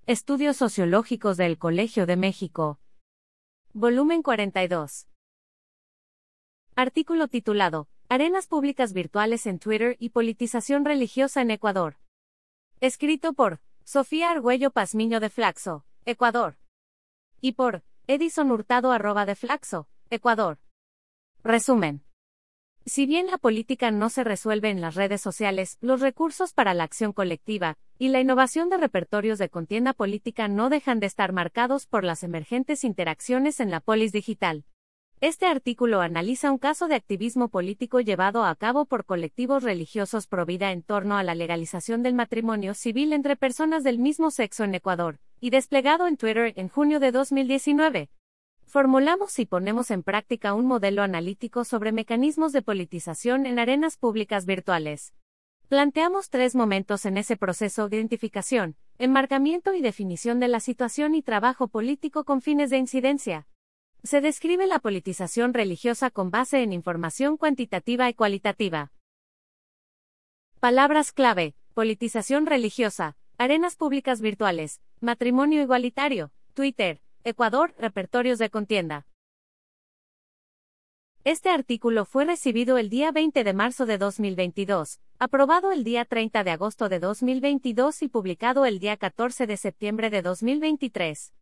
Estudios Sociológicos del Colegio de México. Volumen 42. Artículo titulado, Arenas públicas virtuales en Twitter y politización religiosa en Ecuador. Escrito por Sofía Argüello Pazmiño de Flaxo, Ecuador. Y por Edison Hurtado @ de Flaxo, Ecuador. Resumen. Si bien la política no se resuelve en las redes sociales, los recursos para la acción colectiva y la innovación de repertorios de contienda política no dejan de estar marcados por las emergentes interacciones en la polis digital. Este artículo analiza un caso de activismo político llevado a cabo por colectivos religiosos pro vida en torno a la legalización del matrimonio civil entre personas del mismo sexo en Ecuador, y desplegado en Twitter en junio de 2019. Formulamos y ponemos en práctica un modelo analítico sobre mecanismos de politización en arenas públicas virtuales. Planteamos 3 momentos en ese proceso: identificación, enmarcamiento y definición de la situación y trabajo político con fines de incidencia. Se describe la politización religiosa con base en información cuantitativa y cualitativa. Palabras clave: politización religiosa, arenas públicas virtuales, matrimonio igualitario, Twitter, Ecuador, repertorios de contienda. Este artículo fue recibido el día 20 de marzo de 2022, aprobado el día 30 de agosto de 2022 y publicado el día 14 de septiembre de 2023.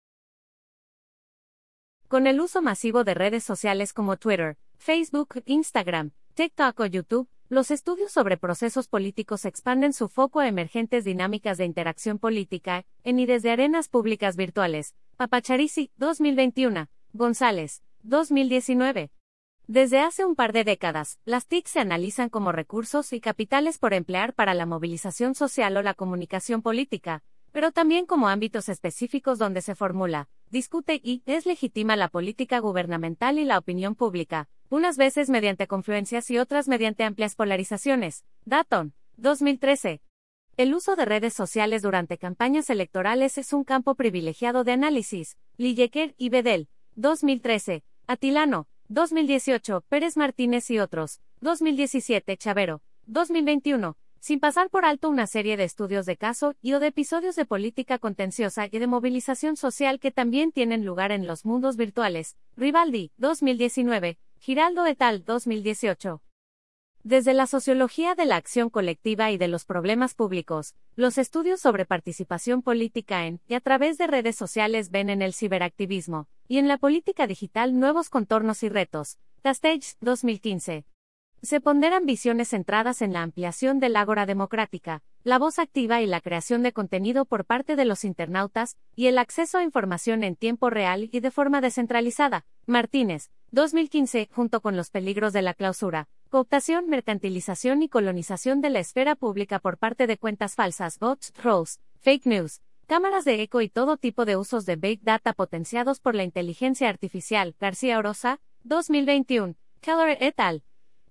Con el uso masivo de redes sociales como Twitter, Facebook, Instagram, TikTok o YouTube, los estudios sobre procesos políticos expanden su foco a emergentes dinámicas de interacción política, en y desde arenas públicas virtuales. Papacharici, 2021. González, 2019. Desde hace un par de décadas, las TIC se analizan como recursos y capitales por emplear para la movilización social o la comunicación política, pero también como ámbitos específicos donde se formula, discute y es legitima la política gubernamental y la opinión pública, unas veces mediante confluencias y otras mediante amplias polarizaciones. Dayton, 2013. El uso de redes sociales durante campañas electorales es un campo privilegiado de análisis. Lillequer y Bedel, 2013. Atilano, 2018. Pérez Martínez y otros, 2017. Chavero, 2021. Sin pasar por alto una serie de estudios de caso y o de episodios de política contenciosa y de movilización social que también tienen lugar en los mundos virtuales. Rivaldi, 2019. Giraldo et al. 2018. Desde la sociología de la acción colectiva y de los problemas públicos, los estudios sobre participación política en y a través de redes sociales ven en el ciberactivismo y en la política digital nuevos contornos y retos. Castells, 2015. Se ponderan visiones centradas en la ampliación del ágora democrática, la voz activa y la creación de contenido por parte de los internautas, y el acceso a información en tiempo real y de forma descentralizada. Martínez, 2015, junto con los peligros de la clausura, cooptación, mercantilización y colonización de la esfera pública por parte de cuentas falsas, bots, trolls, fake news, cámaras de eco y todo tipo de usos de Big Data potenciados por la inteligencia artificial. García Orosa, 2021, Keller et al.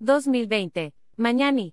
2020, Mañani,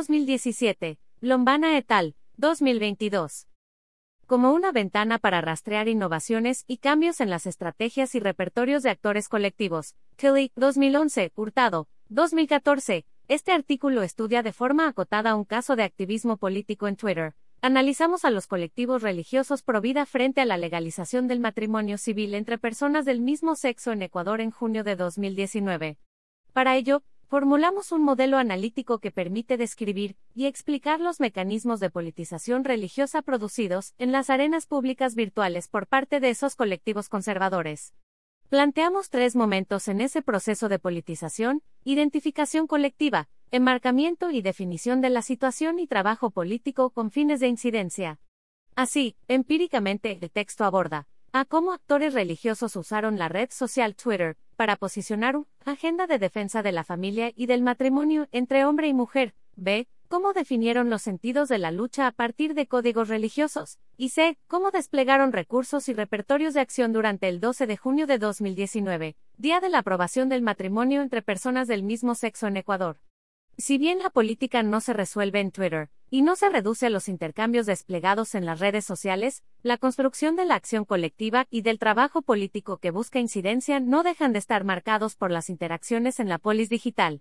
2017, Lombana et al. 2022. Como una ventana para rastrear innovaciones y cambios en las estrategias y repertorios de actores colectivos. Kelly, 2011, Hurtado, 2014. Este artículo estudia de forma acotada un caso de activismo político en Twitter. Analizamos a los colectivos religiosos pro vida frente a la legalización del matrimonio civil entre personas del mismo sexo en Ecuador en junio de 2019. Para ello, formulamos un modelo analítico que permite describir y explicar los mecanismos de politización religiosa producidos en las arenas públicas virtuales por parte de esos colectivos conservadores. Planteamos 3 momentos en ese proceso de politización: identificación colectiva, enmarcamiento y definición de la situación y trabajo político con fines de incidencia. Así, empíricamente, el texto aborda a cómo actores religiosos usaron la red social Twitter para posicionar una agenda de defensa de la familia y del matrimonio entre hombre y mujer. B. Cómo definieron los sentidos de la lucha a partir de códigos religiosos. Y C. Cómo desplegaron recursos y repertorios de acción durante el 12 de junio de 2019, día de la aprobación del matrimonio entre personas del mismo sexo en Ecuador. Si bien la política no se resuelve en Twitter, y no se reduce a los intercambios desplegados en las redes sociales, la construcción de la acción colectiva y del trabajo político que busca incidencia no dejan de estar marcados por las interacciones en la polis digital.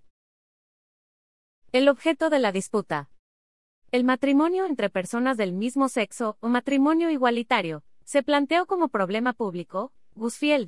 El objeto de la disputa. El matrimonio entre personas del mismo sexo o matrimonio igualitario, se planteó como problema público, Gusfield,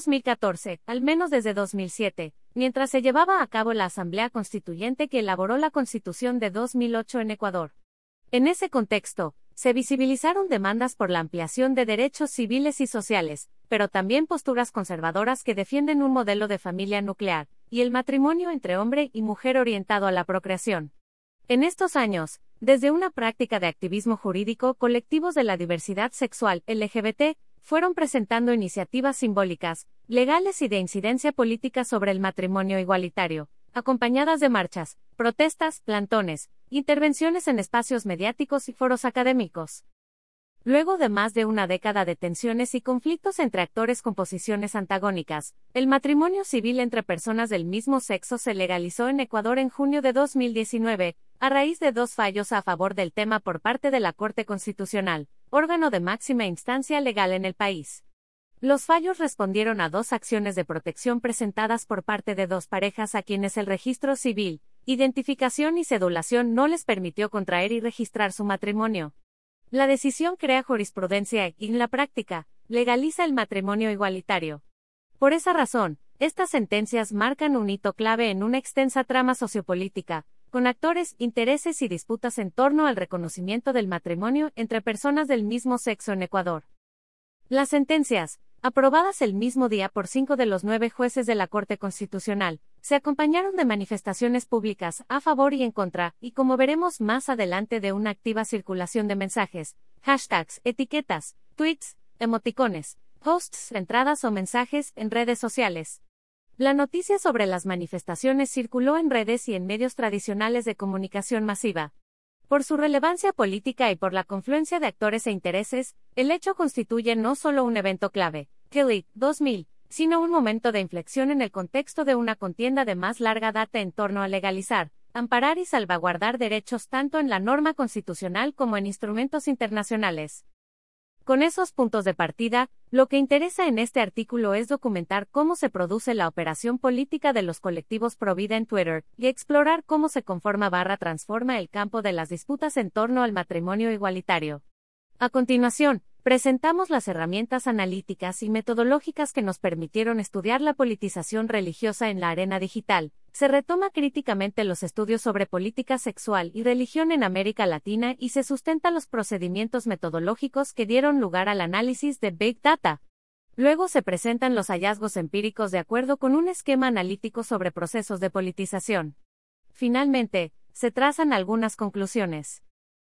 2014, al menos desde 2007, mientras se llevaba a cabo la Asamblea Constituyente que elaboró la Constitución de 2008 en Ecuador. En ese contexto, se visibilizaron demandas por la ampliación de derechos civiles y sociales, pero también posturas conservadoras que defienden un modelo de familia nuclear, y el matrimonio entre hombre y mujer orientado a la procreación. En estos años, desde una práctica de activismo jurídico, colectivos de la diversidad sexual LGBT fueron presentando iniciativas simbólicas, legales y de incidencia política sobre el matrimonio igualitario, acompañadas de marchas, protestas, plantones, intervenciones en espacios mediáticos y foros académicos. Luego de más de una década de tensiones y conflictos entre actores con posiciones antagónicas, el matrimonio civil entre personas del mismo sexo se legalizó en Ecuador en junio de 2019, a raíz de 2 fallos a favor del tema por parte de la Corte Constitucional, órgano de máxima instancia legal en el país. Los fallos respondieron a 2 acciones de protección presentadas por parte de 2 parejas a quienes el registro civil, identificación y cedulación no les permitió contraer y registrar su matrimonio. La decisión crea jurisprudencia y, en la práctica, legaliza el matrimonio igualitario. Por esa razón, estas sentencias marcan un hito clave en una extensa trama sociopolítica, con actores, intereses y disputas en torno al reconocimiento del matrimonio entre personas del mismo sexo en Ecuador. Las sentencias, aprobadas el mismo día por 5 de los 9 jueces de la Corte Constitucional, se acompañaron de manifestaciones públicas a favor y en contra, y como veremos más adelante de una activa circulación de mensajes, hashtags, etiquetas, tweets, emoticones, posts, entradas o mensajes en redes sociales. La noticia sobre las manifestaciones circuló en redes y en medios tradicionales de comunicación masiva. Por su relevancia política y por la confluencia de actores e intereses, el hecho constituye no solo un evento clave, Kelly, 2000, sino un momento de inflexión en el contexto de una contienda de más larga data en torno a legalizar, amparar y salvaguardar derechos tanto en la norma constitucional como en instrumentos internacionales. Con esos puntos de partida, lo que interesa en este artículo es documentar cómo se produce la operación política de los colectivos pro vida en Twitter, y explorar cómo se transforma el campo de las disputas en torno al matrimonio igualitario. A continuación, presentamos las herramientas analíticas y metodológicas que nos permitieron estudiar la politización religiosa en la arena digital. Se retoma críticamente los estudios sobre política sexual y religión en América Latina y se sustentan los procedimientos metodológicos que dieron lugar al análisis de Big Data. Luego se presentan los hallazgos empíricos de acuerdo con un esquema analítico sobre procesos de politización. Finalmente, se trazan algunas conclusiones.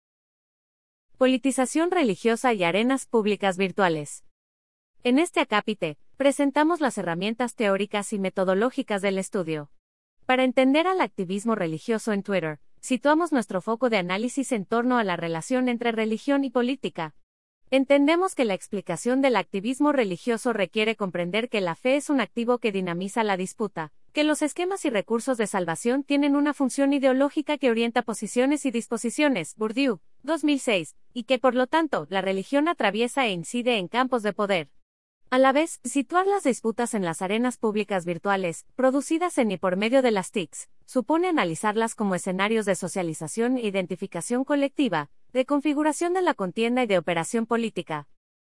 Politización religiosa y arenas públicas virtuales. En este acápite, presentamos las herramientas teóricas y metodológicas del estudio. Para entender al activismo religioso en Twitter, situamos nuestro foco de análisis en torno a la relación entre religión y política. Entendemos que la explicación del activismo religioso requiere comprender que la fe es un activo que dinamiza la disputa, que los esquemas y recursos de salvación tienen una función ideológica que orienta posiciones y disposiciones, Bourdieu, 2006, y que por lo tanto, la religión atraviesa e incide en campos de poder. A la vez, situar las disputas en las arenas públicas virtuales, producidas en y por medio de las TICs, supone analizarlas como escenarios de socialización e identificación colectiva, de configuración de la contienda y de operación política.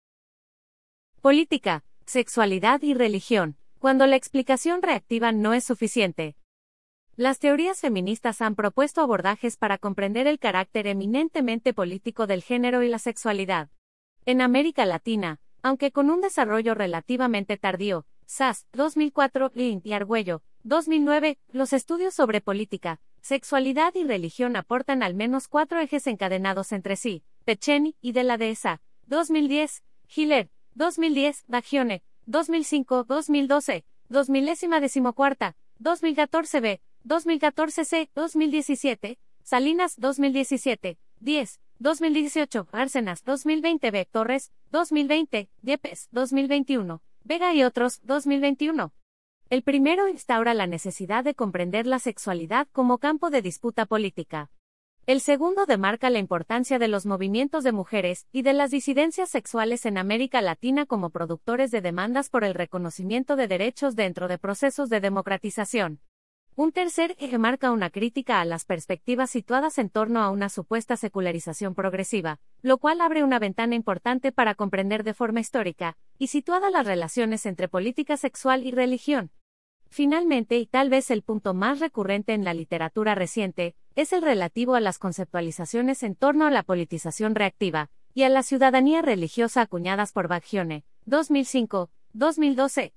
Política, sexualidad y religión, cuando la explicación reactiva no es suficiente. Las teorías feministas han propuesto abordajes para comprender el carácter eminentemente político del género y la sexualidad. En América Latina, aunque con un desarrollo relativamente tardío, Sass, 2004, Lind y Argüello, 2009, los estudios sobre política, sexualidad y religión aportan al menos 4 ejes encadenados entre sí, Pecceni y de la dehesa, 2010, Hiller, 2010, Bagione, 2005, 2012, 2014, 2014b, 2014c, 2017, Salinas, 2017, 10, 2018, Bárcenas, 2020b, Torres, 2020, Yepes, 2021, Vega y otros, 2021. El primero instaura la necesidad de comprender la sexualidad como campo de disputa política. El segundo demarca la importancia de los movimientos de mujeres y de las disidencias sexuales en América Latina como productores de demandas por el reconocimiento de derechos dentro de procesos de democratización. Un tercer eje marca una crítica a las perspectivas situadas en torno a una supuesta secularización progresiva, lo cual abre una ventana importante para comprender de forma histórica y situada las relaciones entre política sexual y religión. Finalmente, y tal vez el punto más recurrente en la literatura reciente, es el relativo a las conceptualizaciones en torno a la politización reactiva y a la ciudadanía religiosa acuñadas por Baggione, 2005, 2012,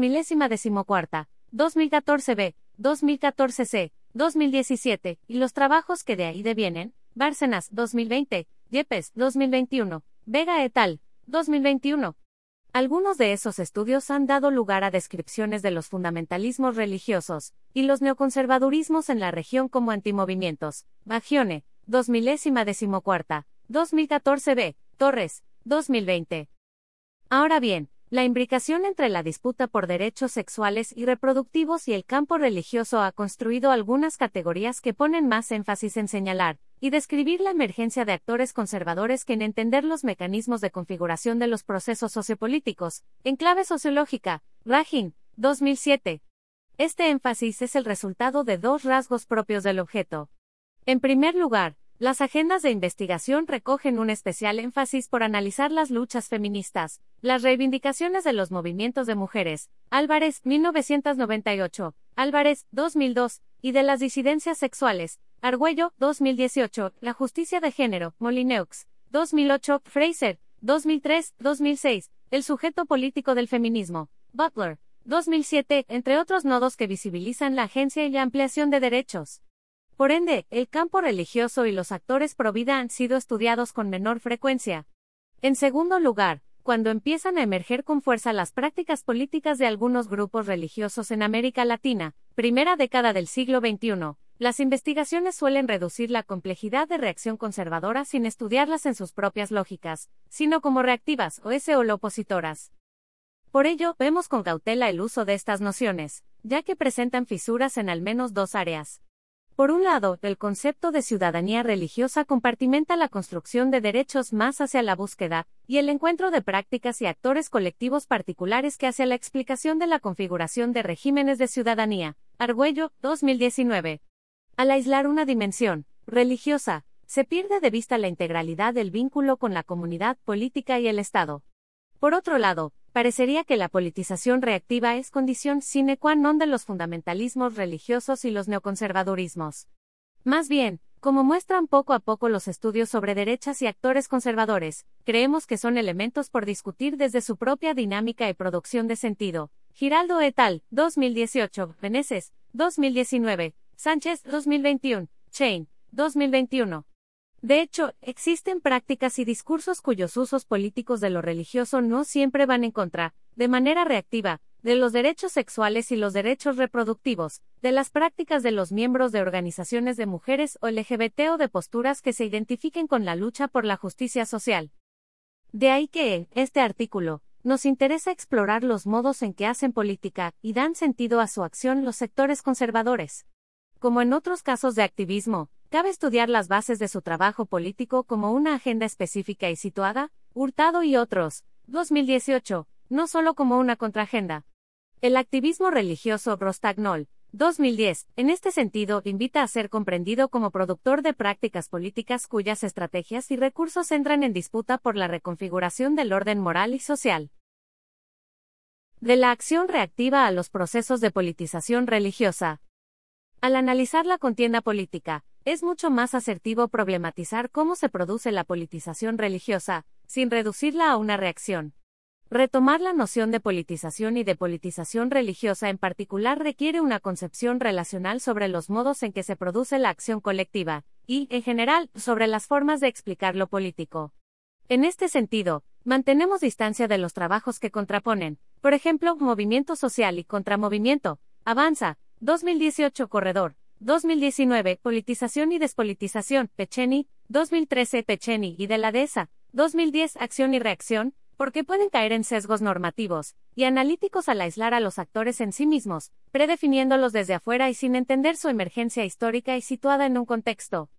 2014, 2014b, 2014c, 2017, y los trabajos que de ahí devienen, Bárcenas, 2020, Yepes, 2021, Vega et al., 2021. Algunos de esos estudios han dado lugar a descripciones de los fundamentalismos religiosos y los neoconservadurismos en la región como antimovimientos. Baggione, 2014, 2014b, Torres, 2020. Ahora bien, la imbricación entre la disputa por derechos sexuales y reproductivos y el campo religioso ha construido algunas categorías que ponen más énfasis en señalar y describir la emergencia de actores conservadores que en entender los mecanismos de configuración de los procesos sociopolíticos, en clave sociológica. Ragin, 2007. Este énfasis es el resultado de dos rasgos propios del objeto. En primer lugar, las agendas de investigación recogen un especial énfasis por analizar las luchas feministas, las reivindicaciones de los movimientos de mujeres, Álvarez, 1998, Álvarez, 2002, y de las disidencias sexuales, Argüello, 2018, la justicia de género, Molineux, 2008, Fraser, 2003, 2006, el sujeto político del feminismo, Butler, 2007, entre otros nodos que visibilizan la agencia y la ampliación de derechos. Por ende, el campo religioso y los actores pro vida han sido estudiados con menor frecuencia. En segundo lugar, cuando empiezan a emerger con fuerza las prácticas políticas de algunos grupos religiosos en América Latina, primera década del siglo XXI, las investigaciones suelen reducir la complejidad de reacción conservadora sin estudiarlas en sus propias lógicas, sino como reactivas o opositoras. Por ello, vemos con cautela el uso de estas nociones, ya que presentan fisuras en al menos dos áreas. Por un lado, el concepto de ciudadanía religiosa compartimenta la construcción de derechos más hacia la búsqueda y el encuentro de prácticas y actores colectivos particulares que hacia la explicación de la configuración de regímenes de ciudadanía. Argüello, 2019. Al aislar una dimensión religiosa, se pierde de vista la integralidad del vínculo con la comunidad política y el Estado. Por otro lado, parecería que la politización reactiva es condición sine qua non de los fundamentalismos religiosos y los neoconservadurismos. Más bien, como muestran poco a poco los estudios sobre derechas y actores conservadores, creemos que son elementos por discutir desde su propia dinámica y producción de sentido. Giraldo et al., 2018, Meneses, 2019, Sánchez, 2021, Chain, 2021. De hecho, existen prácticas y discursos cuyos usos políticos de lo religioso no siempre van en contra, de manera reactiva, de los derechos sexuales y los derechos reproductivos, de las prácticas de los miembros de organizaciones de mujeres o LGBT o de posturas que se identifiquen con la lucha por la justicia social. De ahí que, en este artículo, nos interesa explorar los modos en que hacen política y dan sentido a su acción los sectores conservadores. Como en otros casos de activismo, cabe estudiar las bases de su trabajo político como una agenda específica y situada, Hurtado y otros, 2018, no solo como una contraagenda. El activismo religioso Rostagnol, 2010, en este sentido, invita a ser comprendido como productor de prácticas políticas cuyas estrategias y recursos entran en disputa por la reconfiguración del orden moral y social. De la acción reactiva a los procesos de politización religiosa. Al analizar la contienda política, es mucho más asertivo problematizar cómo se produce la politización religiosa, sin reducirla a una reacción. Retomar la noción de politización y de politización religiosa en particular requiere una concepción relacional sobre los modos en que se produce la acción colectiva, y, en general, sobre las formas de explicar lo político. En este sentido, mantenemos distancia de los trabajos que contraponen, por ejemplo, movimiento social y contramovimiento, Avanza, 2018 Corredor, 2019 Politización y despolitización, Pechenny, 2013 Pechenny y de la Dehesa, 2010 Acción y reacción, porque pueden caer en sesgos normativos y analíticos al aislar a los actores en sí mismos, predefiniéndolos desde afuera y sin entender su emergencia histórica y situada en un contexto.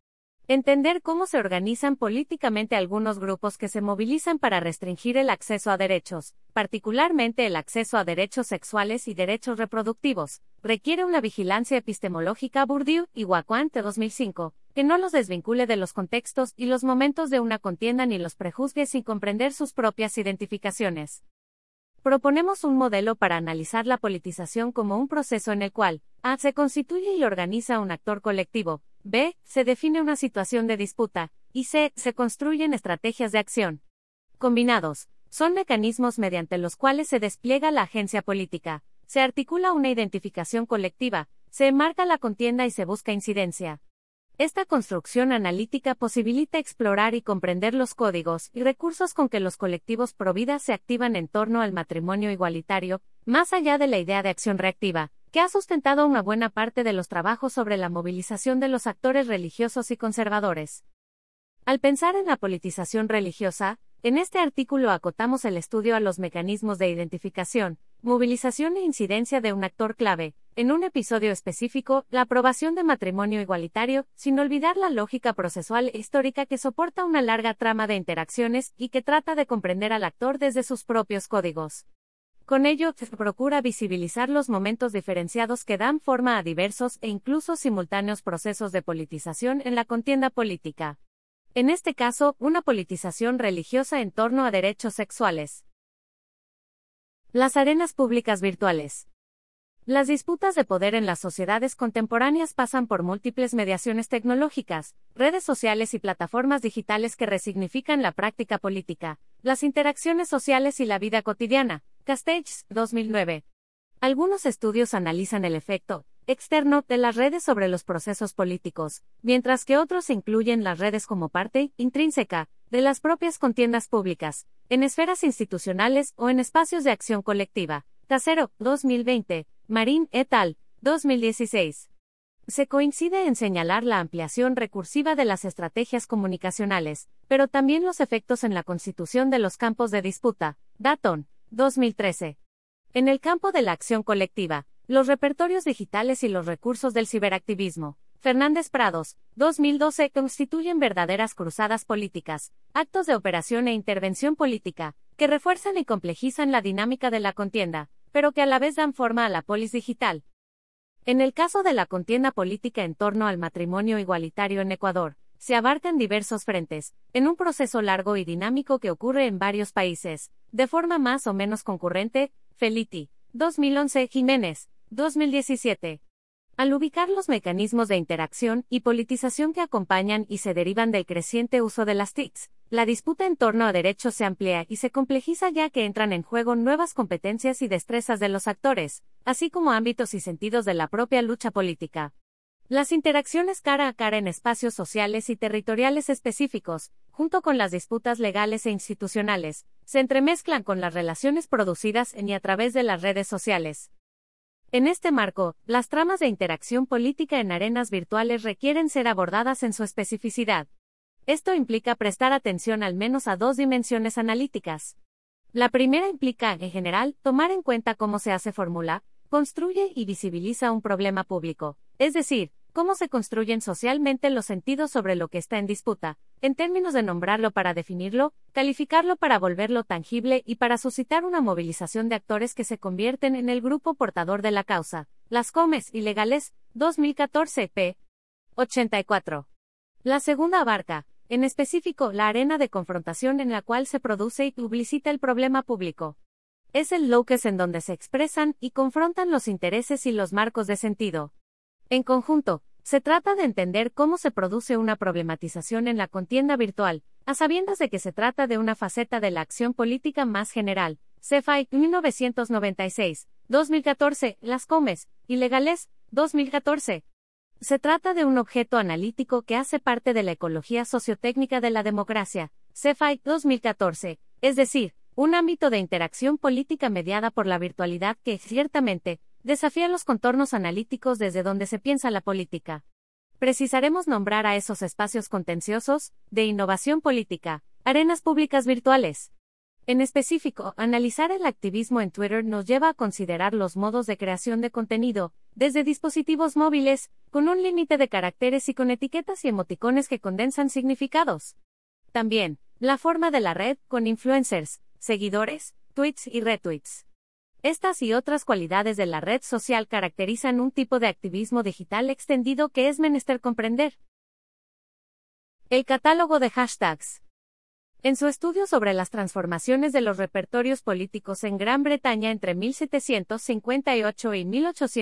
Entender cómo se organizan políticamente algunos grupos que se movilizan para restringir el acceso a derechos, particularmente el acceso a derechos sexuales y derechos reproductivos, requiere una vigilancia epistemológica. Bourdieu y Wacquant de 2005, que no los desvincule de los contextos y los momentos de una contienda ni los prejuzgue sin comprender sus propias identificaciones. Proponemos un modelo para analizar la politización como un proceso en el cual a. Se constituye y organiza un actor colectivo, b. Se define una situación de disputa, y c. Se construyen estrategias de acción. Combinados, son mecanismos mediante los cuales se despliega la agencia política, se articula una identificación colectiva, se enmarca la contienda y se busca incidencia. Esta construcción analítica posibilita explorar y comprender los códigos y recursos con que los colectivos pro vida se activan en torno al matrimonio igualitario, más allá de la idea de acción reactiva, que ha sustentado una buena parte de los trabajos sobre la movilización de los actores religiosos y conservadores. Al pensar en la politización religiosa, en este artículo acotamos el estudio a los mecanismos de identificación, movilización e incidencia de un actor clave, en un episodio específico, la aprobación de matrimonio igualitario, sin olvidar la lógica procesual e histórica que soporta una larga trama de interacciones y que trata de comprender al actor desde sus propios códigos. Con ello, se procura visibilizar los momentos diferenciados que dan forma a diversos e incluso simultáneos procesos de politización en la contienda política. En este caso, una politización religiosa en torno a derechos sexuales. Las arenas públicas virtuales. Las disputas de poder en las sociedades contemporáneas pasan por múltiples mediaciones tecnológicas, redes sociales y plataformas digitales que resignifican la práctica política, las interacciones sociales y la vida cotidiana. Castells, 2009. Algunos estudios analizan el efecto externo de las redes sobre los procesos políticos, mientras que otros incluyen las redes como parte intrínseca de las propias contiendas públicas, en esferas institucionales o en espacios de acción colectiva. Casero, 2020, Marín et al., 2016. Se coincide en señalar la ampliación recursiva de las estrategias comunicacionales, pero también los efectos en la constitución de los campos de disputa. Datton, 2013. En el campo de la acción colectiva, los repertorios digitales y los recursos del ciberactivismo. Fernández Prados, 2012, constituyen verdaderas cruzadas políticas, actos de operación e intervención política, que refuerzan y complejizan la dinámica de la contienda, pero que a la vez dan forma a la polis digital. En el caso de la contienda política en torno al matrimonio igualitario en Ecuador, se abarcan diversos frentes, en un proceso largo y dinámico que ocurre en varios países, de forma más o menos concurrente. Felitti, 2011, Jiménez, 2017. Al ubicar los mecanismos de interacción y politización que acompañan y se derivan del creciente uso de las TICs, la disputa en torno a derechos se amplía y se complejiza ya que entran en juego nuevas competencias y destrezas de los actores, así como ámbitos y sentidos de la propia lucha política. Las interacciones cara a cara en espacios sociales y territoriales específicos, junto con las disputas legales e institucionales, se entremezclan con las relaciones producidas en y a través de las redes sociales. En este marco, las tramas de interacción política en arenas virtuales requieren ser abordadas en su especificidad. Esto implica prestar atención al menos a dos dimensiones analíticas. La primera implica, en general, tomar en cuenta cómo se formula, construye y visibiliza un problema público, es decir, cómo se construyen socialmente los sentidos sobre lo que está en disputa, en términos de nombrarlo para definirlo, calificarlo para volverlo tangible y para suscitar una movilización de actores que se convierten en el grupo portador de la causa. Las Comes Ilegales, 2014, p. 84. La segunda abarca, en específico, la arena de confrontación en la cual se produce y publicita el problema público. Es el locus en donde se expresan y confrontan los intereses y los marcos de sentido. En conjunto, se trata de entender cómo se produce una problematización en la contienda virtual, a sabiendas de que se trata de una faceta de la acción política más general. Cefai, 1996, 2014, Las Comes, Ilegales, 2014. Se trata de un objeto analítico que hace parte de la ecología sociotécnica de la democracia. Cefai, 2014, es decir, un ámbito de interacción política mediada por la virtualidad que, ciertamente, desafía los contornos analíticos desde donde se piensa la política. Precisaremos nombrar a esos espacios contenciosos, de innovación política, arenas públicas virtuales. En específico, analizar el activismo en Twitter nos lleva a considerar los modos de creación de contenido, desde dispositivos móviles, con un límite de caracteres y con etiquetas y emoticones que condensan significados. También, la forma de la red, con influencers, seguidores, tweets y retweets. Estas y otras cualidades de la red social caracterizan un tipo de activismo digital extendido que es menester comprender. El catálogo de hashtags. En su estudio sobre las transformaciones de los repertorios políticos en Gran Bretaña entre 1758 y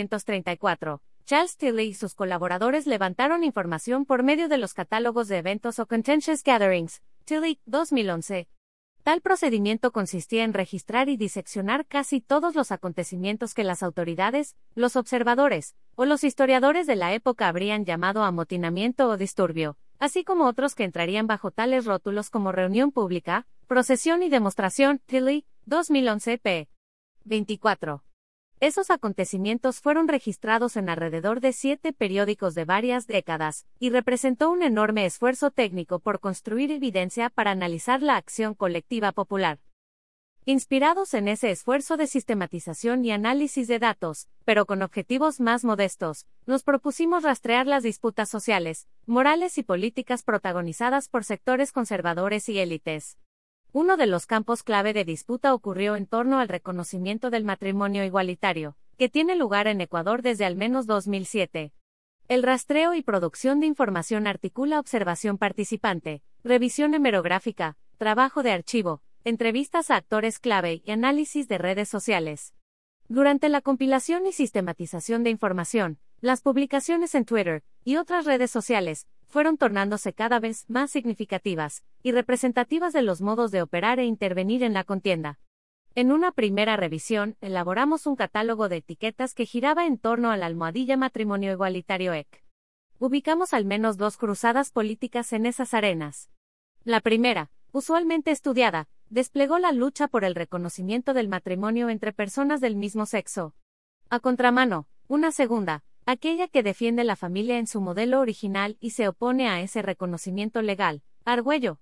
1834, Charles Tilly y sus colaboradores levantaron información por medio de los catálogos de eventos o contentious gatherings, Tilly, 2011. Tal procedimiento consistía en registrar y diseccionar casi todos los acontecimientos que las autoridades, los observadores, o los historiadores de la época habrían llamado amotinamiento o disturbio, así como otros que entrarían bajo tales rótulos como reunión pública, procesión y demostración, Tilly, 2011 p. 24. Esos acontecimientos fueron registrados en alrededor de 7 periódicos de varias décadas, y representó un enorme esfuerzo técnico por construir evidencia para analizar la acción colectiva popular. Inspirados en ese esfuerzo de sistematización y análisis de datos, pero con objetivos más modestos, nos propusimos rastrear las disputas sociales, morales y políticas protagonizadas por sectores conservadores y élites. Uno de los campos clave de disputa ocurrió en torno al reconocimiento del matrimonio igualitario, que tiene lugar en Ecuador desde al menos 2007. El rastreo y producción de información articula observación participante, revisión hemerográfica, trabajo de archivo, entrevistas a actores clave y análisis de redes sociales. Durante la compilación y sistematización de información, las publicaciones en Twitter y otras redes sociales fueron tornándose cada vez más significativas y representativas de los modos de operar e intervenir en la contienda. En una primera revisión, elaboramos un catálogo de etiquetas que giraba en torno a la almohadilla matrimonio igualitario EC. Ubicamos al menos 2 cruzadas políticas en esas arenas. La primera, usualmente estudiada, desplegó la lucha por el reconocimiento del matrimonio entre personas del mismo sexo. A contramano, una segunda, aquella que defiende la familia en su modelo original y se opone a ese reconocimiento legal, Argüello,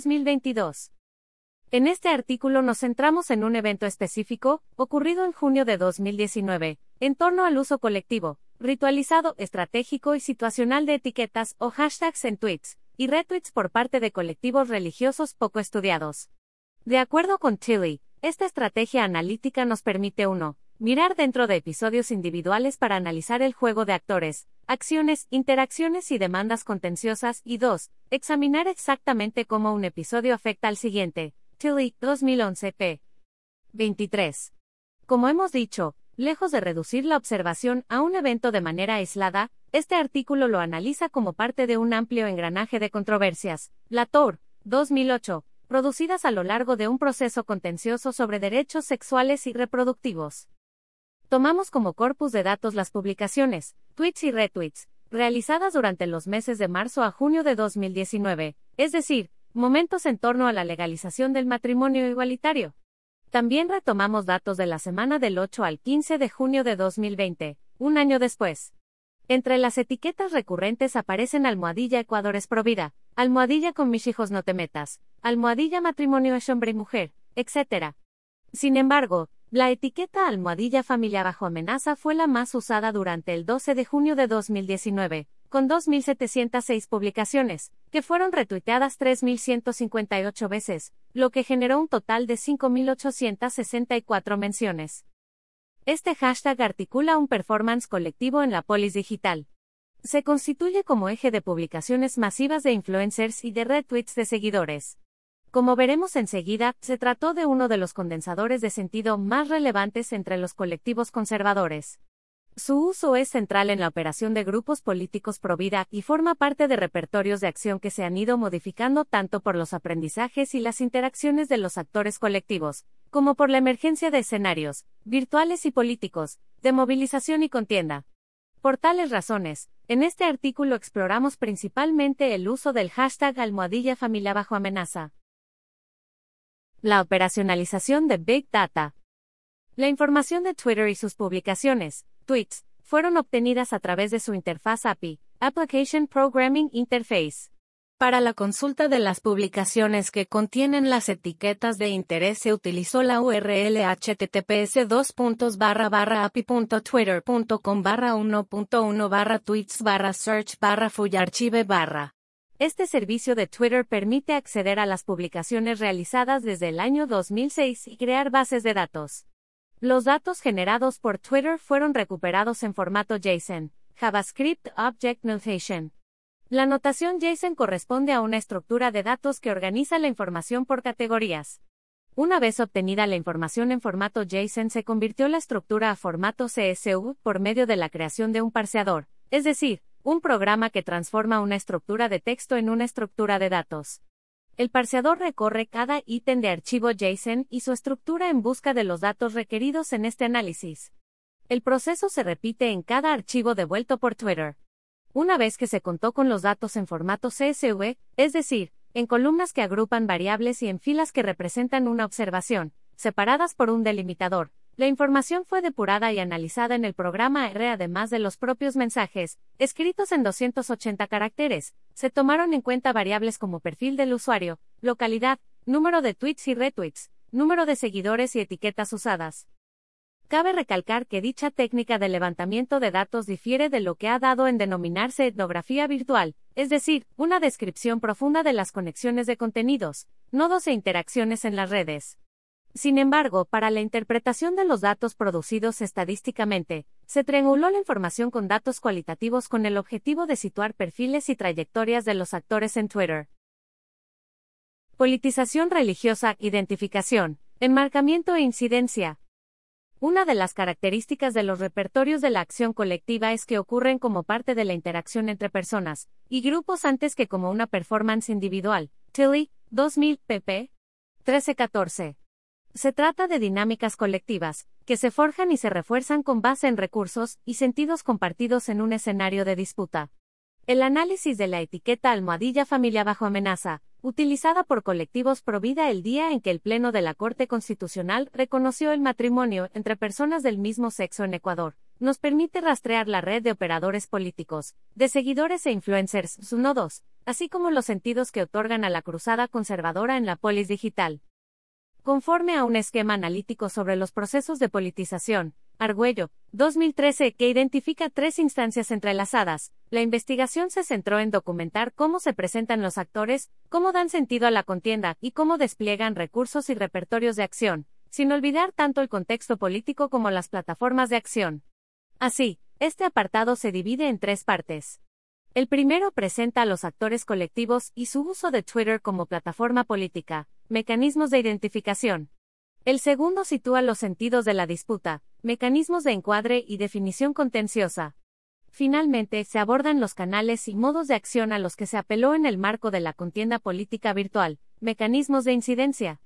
2022. En este artículo nos centramos en un evento específico, ocurrido en junio de 2019, en torno al uso colectivo, ritualizado, estratégico y situacional de etiquetas o hashtags en tweets y retweets por parte de colectivos religiosos poco estudiados. De acuerdo con Tilly, esta estrategia analítica nos permite 1. Mirar dentro de episodios individuales para analizar el juego de actores, acciones, interacciones y demandas contenciosas y 2. Examinar exactamente cómo un episodio afecta al siguiente. Tilly, 2011 p. 23. Como hemos dicho, lejos de reducir la observación a un evento de manera aislada, este artículo lo analiza como parte de un amplio engranaje de controversias, Latour, 2008, producidas a lo largo de un proceso contencioso sobre derechos sexuales y reproductivos. Tomamos como corpus de datos las publicaciones, tweets y retweets, realizadas durante los meses de marzo a junio de 2019, es decir, momentos en torno a la legalización del matrimonio igualitario. También retomamos datos de la semana del 8 al 15 de junio de 2020, un año después. Entre las etiquetas recurrentes aparecen almohadilla Ecuador es provida, almohadilla con mis hijos no te metas, almohadilla matrimonio es hombre y mujer, etc. Sin embargo, la etiqueta almohadilla familia bajo amenaza fue la más usada durante el 12 de junio de 2019, con 2.706 publicaciones, que fueron retuiteadas 3.158 veces, lo que generó un total de 5.864 menciones. Este hashtag articula un performance colectivo en la polis digital. Se constituye como eje de publicaciones masivas de influencers y de retweets de seguidores. Como veremos enseguida, se trató de uno de los condensadores de sentido más relevantes entre los colectivos conservadores. Su uso es central en la operación de grupos políticos pro vida y forma parte de repertorios de acción que se han ido modificando tanto por los aprendizajes y las interacciones de los actores colectivos, como por la emergencia de escenarios, virtuales y políticos, de movilización y contienda. Por tales razones, en este artículo exploramos principalmente el uso del hashtag almohadilla familia bajo amenaza. La operacionalización de Big Data. La información de Twitter y sus publicaciones, tweets, fueron obtenidas a través de su interfaz API, Application Programming Interface. Para la consulta de las publicaciones que contienen las etiquetas de interés se utilizó la URL https://api.twitter.com/1.1/tweets/search/fuyarchive/. Este servicio de Twitter permite acceder a las publicaciones realizadas desde el año 2006 y crear bases de datos. Los datos generados por Twitter fueron recuperados en formato JSON, JavaScript Object Notation. La notación JSON corresponde a una estructura de datos que organiza la información por categorías. Una vez obtenida la información en formato JSON se convirtió la estructura a formato CSV por medio de la creación de un parseador, es decir, un programa que transforma una estructura de texto en una estructura de datos. El parseador recorre cada ítem de archivo JSON y su estructura en busca de los datos requeridos en este análisis. El proceso se repite en cada archivo devuelto por Twitter. Una vez que se contó con los datos en formato CSV, es decir, en columnas que agrupan variables y en filas que representan una observación, separadas por un delimitador, la información fue depurada y analizada en el programa R. Además de los propios mensajes, escritos en 280 caracteres, se tomaron en cuenta variables como perfil del usuario, localidad, número de tweets y retweets, número de seguidores y etiquetas usadas. Cabe recalcar que dicha técnica de levantamiento de datos difiere de lo que ha dado en denominarse etnografía virtual, es decir, una descripción profunda de las conexiones de contenidos, nodos e interacciones en las redes. Sin embargo, para la interpretación de los datos producidos estadísticamente, se trianguló la información con datos cualitativos con el objetivo de situar perfiles y trayectorias de los actores en Twitter. Politización religiosa, identificación, enmarcamiento e incidencia. Una de las características de los repertorios de la acción colectiva es que ocurren como parte de la interacción entre personas y grupos antes que como una performance individual. Tilly, 2000, pp. 13-14. Se trata de dinámicas colectivas, que se forjan y se refuerzan con base en recursos y sentidos compartidos en un escenario de disputa. El análisis de la etiqueta almohadilla familia bajo amenaza, utilizada por colectivos pro vida el día en que el Pleno de la Corte Constitucional reconoció el matrimonio entre personas del mismo sexo en Ecuador, nos permite rastrear la red de operadores políticos, de seguidores e influencers, sus nodos, así como los sentidos que otorgan a la cruzada conservadora en la polis digital. Conforme a un esquema analítico sobre los procesos de politización, Argüello, 2013, que identifica 3 instancias entrelazadas, la investigación se centró en documentar cómo se presentan los actores, cómo dan sentido a la contienda y cómo despliegan recursos y repertorios de acción, sin olvidar tanto el contexto político como las plataformas de acción. Así, este apartado se divide en 3 partes. El primero presenta a los actores colectivos y su uso de Twitter como plataforma política, mecanismos de identificación. El segundo sitúa los sentidos de la disputa, mecanismos de encuadre y definición contenciosa. Finalmente, se abordan los canales y modos de acción a los que se apeló en el marco de la contienda política virtual, mecanismos de incidencia.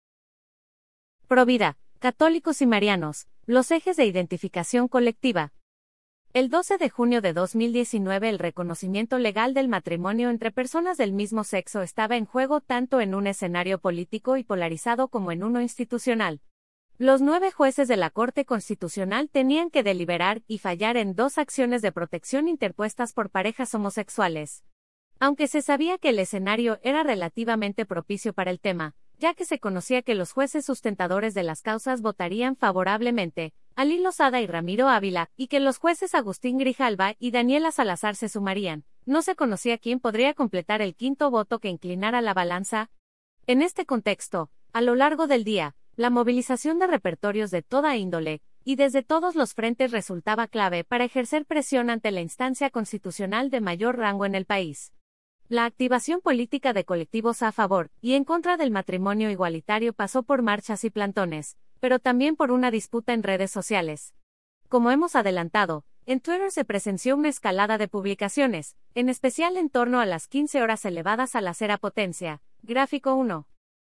Provida, católicos y marianos, los ejes de identificación colectiva. El 12 de junio de 2019 el reconocimiento legal del matrimonio entre personas del mismo sexo estaba en juego tanto en un escenario político y polarizado como en uno institucional. Los 9 jueces de la Corte Constitucional tenían que deliberar y fallar en 2 acciones de protección interpuestas por parejas homosexuales. Aunque se sabía que el escenario era relativamente propicio para el tema, ya que se conocía que los jueces sustentadores de las causas votarían favorablemente, Alí Lozada y Ramiro Ávila, y que los jueces Agustín Grijalva y Daniela Salazar se sumarían, no se conocía quién podría completar el 5º voto que inclinara la balanza. En este contexto, a lo largo del día, la movilización de repertorios de toda índole, y desde todos los frentes resultaba clave para ejercer presión ante la instancia constitucional de mayor rango en el país. La activación política de colectivos a favor y en contra del matrimonio igualitario pasó por marchas y plantones, pero también por una disputa en redes sociales. Como hemos adelantado, en Twitter se presenció una escalada de publicaciones, en especial en torno a las 15 horas elevadas a la cera potencia. Gráfico 1.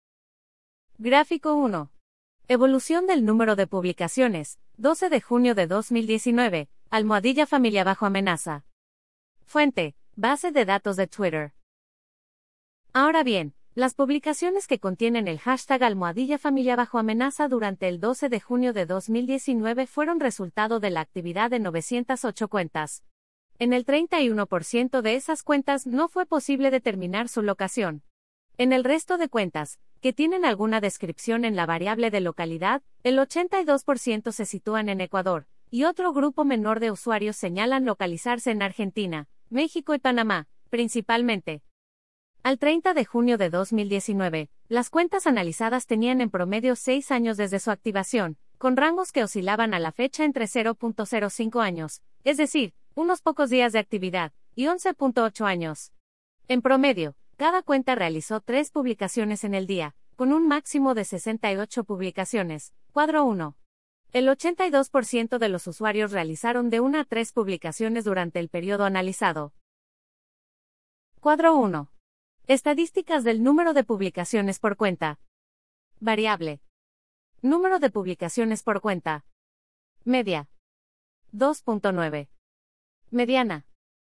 Gráfico 1. Evolución del número de publicaciones, 12 de junio de 2019, almohadilla familia bajo amenaza. Fuente, base de datos de Twitter. Ahora bien, las publicaciones que contienen el hashtag almohadilla familia bajo amenaza durante el 12 de junio de 2019 fueron resultado de la actividad de 908 cuentas. En el 31% de esas cuentas no fue posible determinar su locación. En el resto de cuentas, que tienen alguna descripción en la variable de localidad, el 82% se sitúan en Ecuador, y otro grupo menor de usuarios señalan localizarse en Argentina, México y Panamá, principalmente. Al 30 de junio de 2019, las cuentas analizadas tenían en promedio 6 años desde su activación, con rangos que oscilaban a la fecha entre 0.05 años, es decir, unos pocos días de actividad, y 11.8 años. En promedio, cada cuenta realizó 3 publicaciones en el día, con un máximo de 68 publicaciones. Cuadro 1. El 82% de los usuarios realizaron de 1 a 3 publicaciones durante el periodo analizado. Cuadro 1. Estadísticas del número de publicaciones por cuenta. Variable. Número de publicaciones por cuenta. Media. 2.9. Mediana.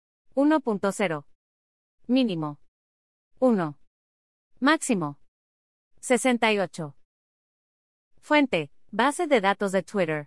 1.0. Mínimo. 1. Máximo. 68. Fuente. Base de datos de Twitter.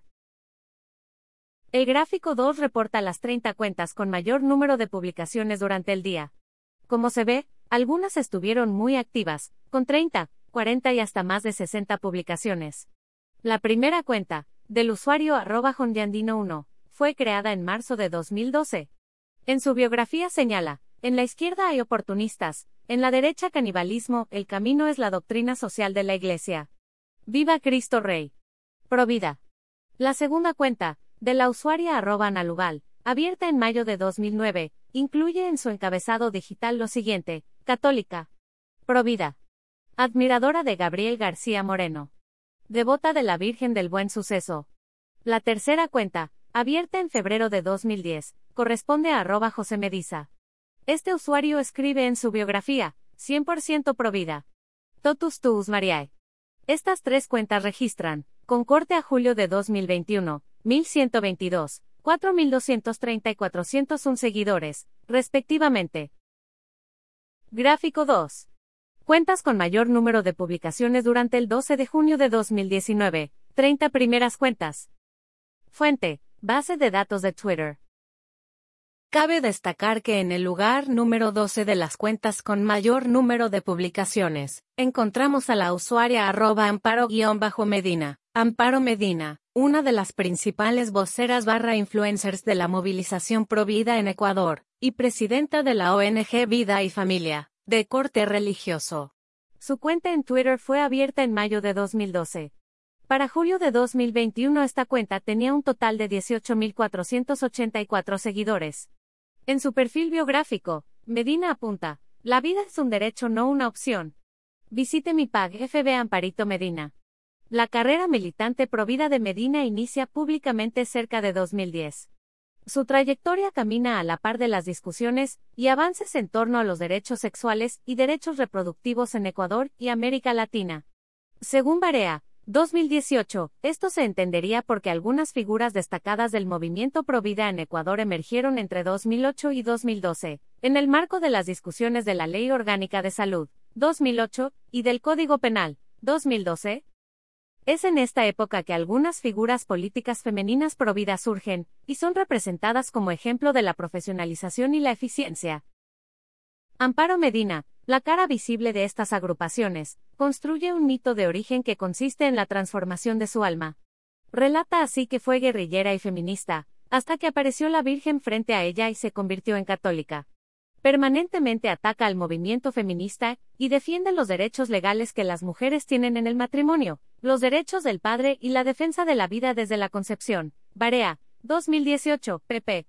El gráfico 2 reporta las 30 cuentas con mayor número de publicaciones durante el día. Como se ve, algunas estuvieron muy activas, con 30, 40 y hasta más de 60 publicaciones. La primera cuenta, del usuario @jondiandino1, fue creada en marzo de 2012. En su biografía señala, en la izquierda hay oportunistas, en la derecha canibalismo, el camino es la doctrina social de la Iglesia. ¡Viva Cristo Rey! Provida. La segunda cuenta, de la usuaria @analugal, abierta en mayo de 2009, incluye en su encabezado digital lo siguiente: católica, provida, admiradora de Gabriel García Moreno, devota de la Virgen del Buen Suceso. La tercera cuenta, abierta en febrero de 2010, corresponde a @josemediza. Este usuario escribe en su biografía, 100% provida. Totus tuus Mariae. Estas 3 cuentas registran, con corte a julio de 2021, 1122, 4230 y 401 seguidores, respectivamente. Gráfico 2. Cuentas con mayor número de publicaciones durante el 12 de junio de 2019, 30 primeras cuentas. Fuente, base de datos de Twitter. Cabe destacar que en el lugar número 12 de las cuentas con mayor número de publicaciones, encontramos a la usuaria @amparo_medina, Amparo Medina, una de las principales voceras /influencers de la movilización Provida en Ecuador, y presidenta de la ONG Vida y Familia, de corte religioso. Su cuenta en Twitter fue abierta en mayo de 2012. Para julio de 2021 esta cuenta tenía un total de 18.484 seguidores. En su perfil biográfico, Medina apunta: la vida es un derecho, no una opción. Visite mi pag FB Amparito Medina. La carrera militante provida de Medina inicia públicamente cerca de 2010. Su trayectoria camina a la par de las discusiones y avances en torno a los derechos sexuales y derechos reproductivos en Ecuador y América Latina. Según Barea, 2018, esto se entendería porque algunas figuras destacadas del movimiento Provida en Ecuador emergieron entre 2008 y 2012, en el marco de las discusiones de la Ley Orgánica de Salud, 2008, y del Código Penal, 2012. Es en esta época que algunas figuras políticas femeninas provida surgen, y son representadas como ejemplo de la profesionalización y la eficiencia. Amparo Medina, la cara visible de estas agrupaciones, construye un mito de origen que consiste en la transformación de su alma. Relata así que fue guerrillera y feminista, hasta que apareció la Virgen frente a ella y se convirtió en católica. Permanentemente ataca al movimiento feminista, y defiende los derechos legales que las mujeres tienen en el matrimonio, los derechos del padre y la defensa de la vida desde la concepción. Barea, 2018, pp.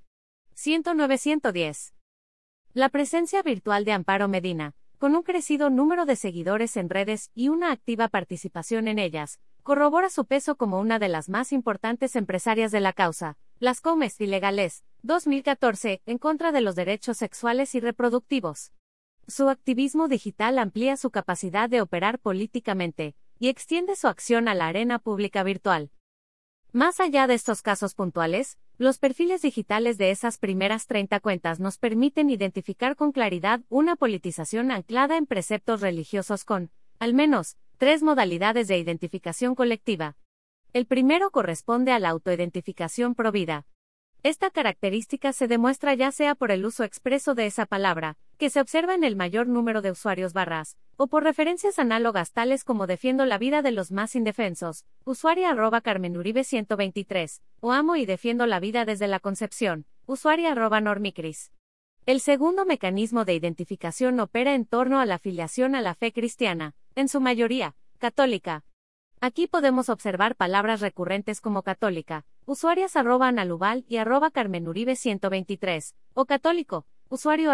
109-110. La presencia virtual de Amparo Medina, con un crecido número de seguidores en redes y una activa participación en ellas, corrobora su peso como una de las más importantes empresarias de la causa, Las Comes Ilegales, 2014, en contra de los derechos sexuales y reproductivos. Su activismo digital amplía su capacidad de operar políticamente, y extiende su acción a la arena pública virtual. Más allá de estos casos puntuales, los perfiles digitales de esas primeras 30 cuentas nos permiten identificar con claridad una politización anclada en preceptos religiosos con, al menos, 3 modalidades de identificación colectiva. El primero corresponde a la autoidentificación provida. Esta característica se demuestra ya sea por el uso expreso de esa palabra, que se observa en el mayor número de usuarios barras, o por referencias análogas tales como defiendo la vida de los más indefensos, usuaria @CarmenUribe 123, o amo y defiendo la vida desde la concepción, usuaria @normicris. El segundo mecanismo de identificación opera en torno a la afiliación a la fe cristiana, en su mayoría, católica. Aquí podemos observar palabras recurrentes como católica, usuarias @analubal y @CarmenUribe 123, o católico, usuario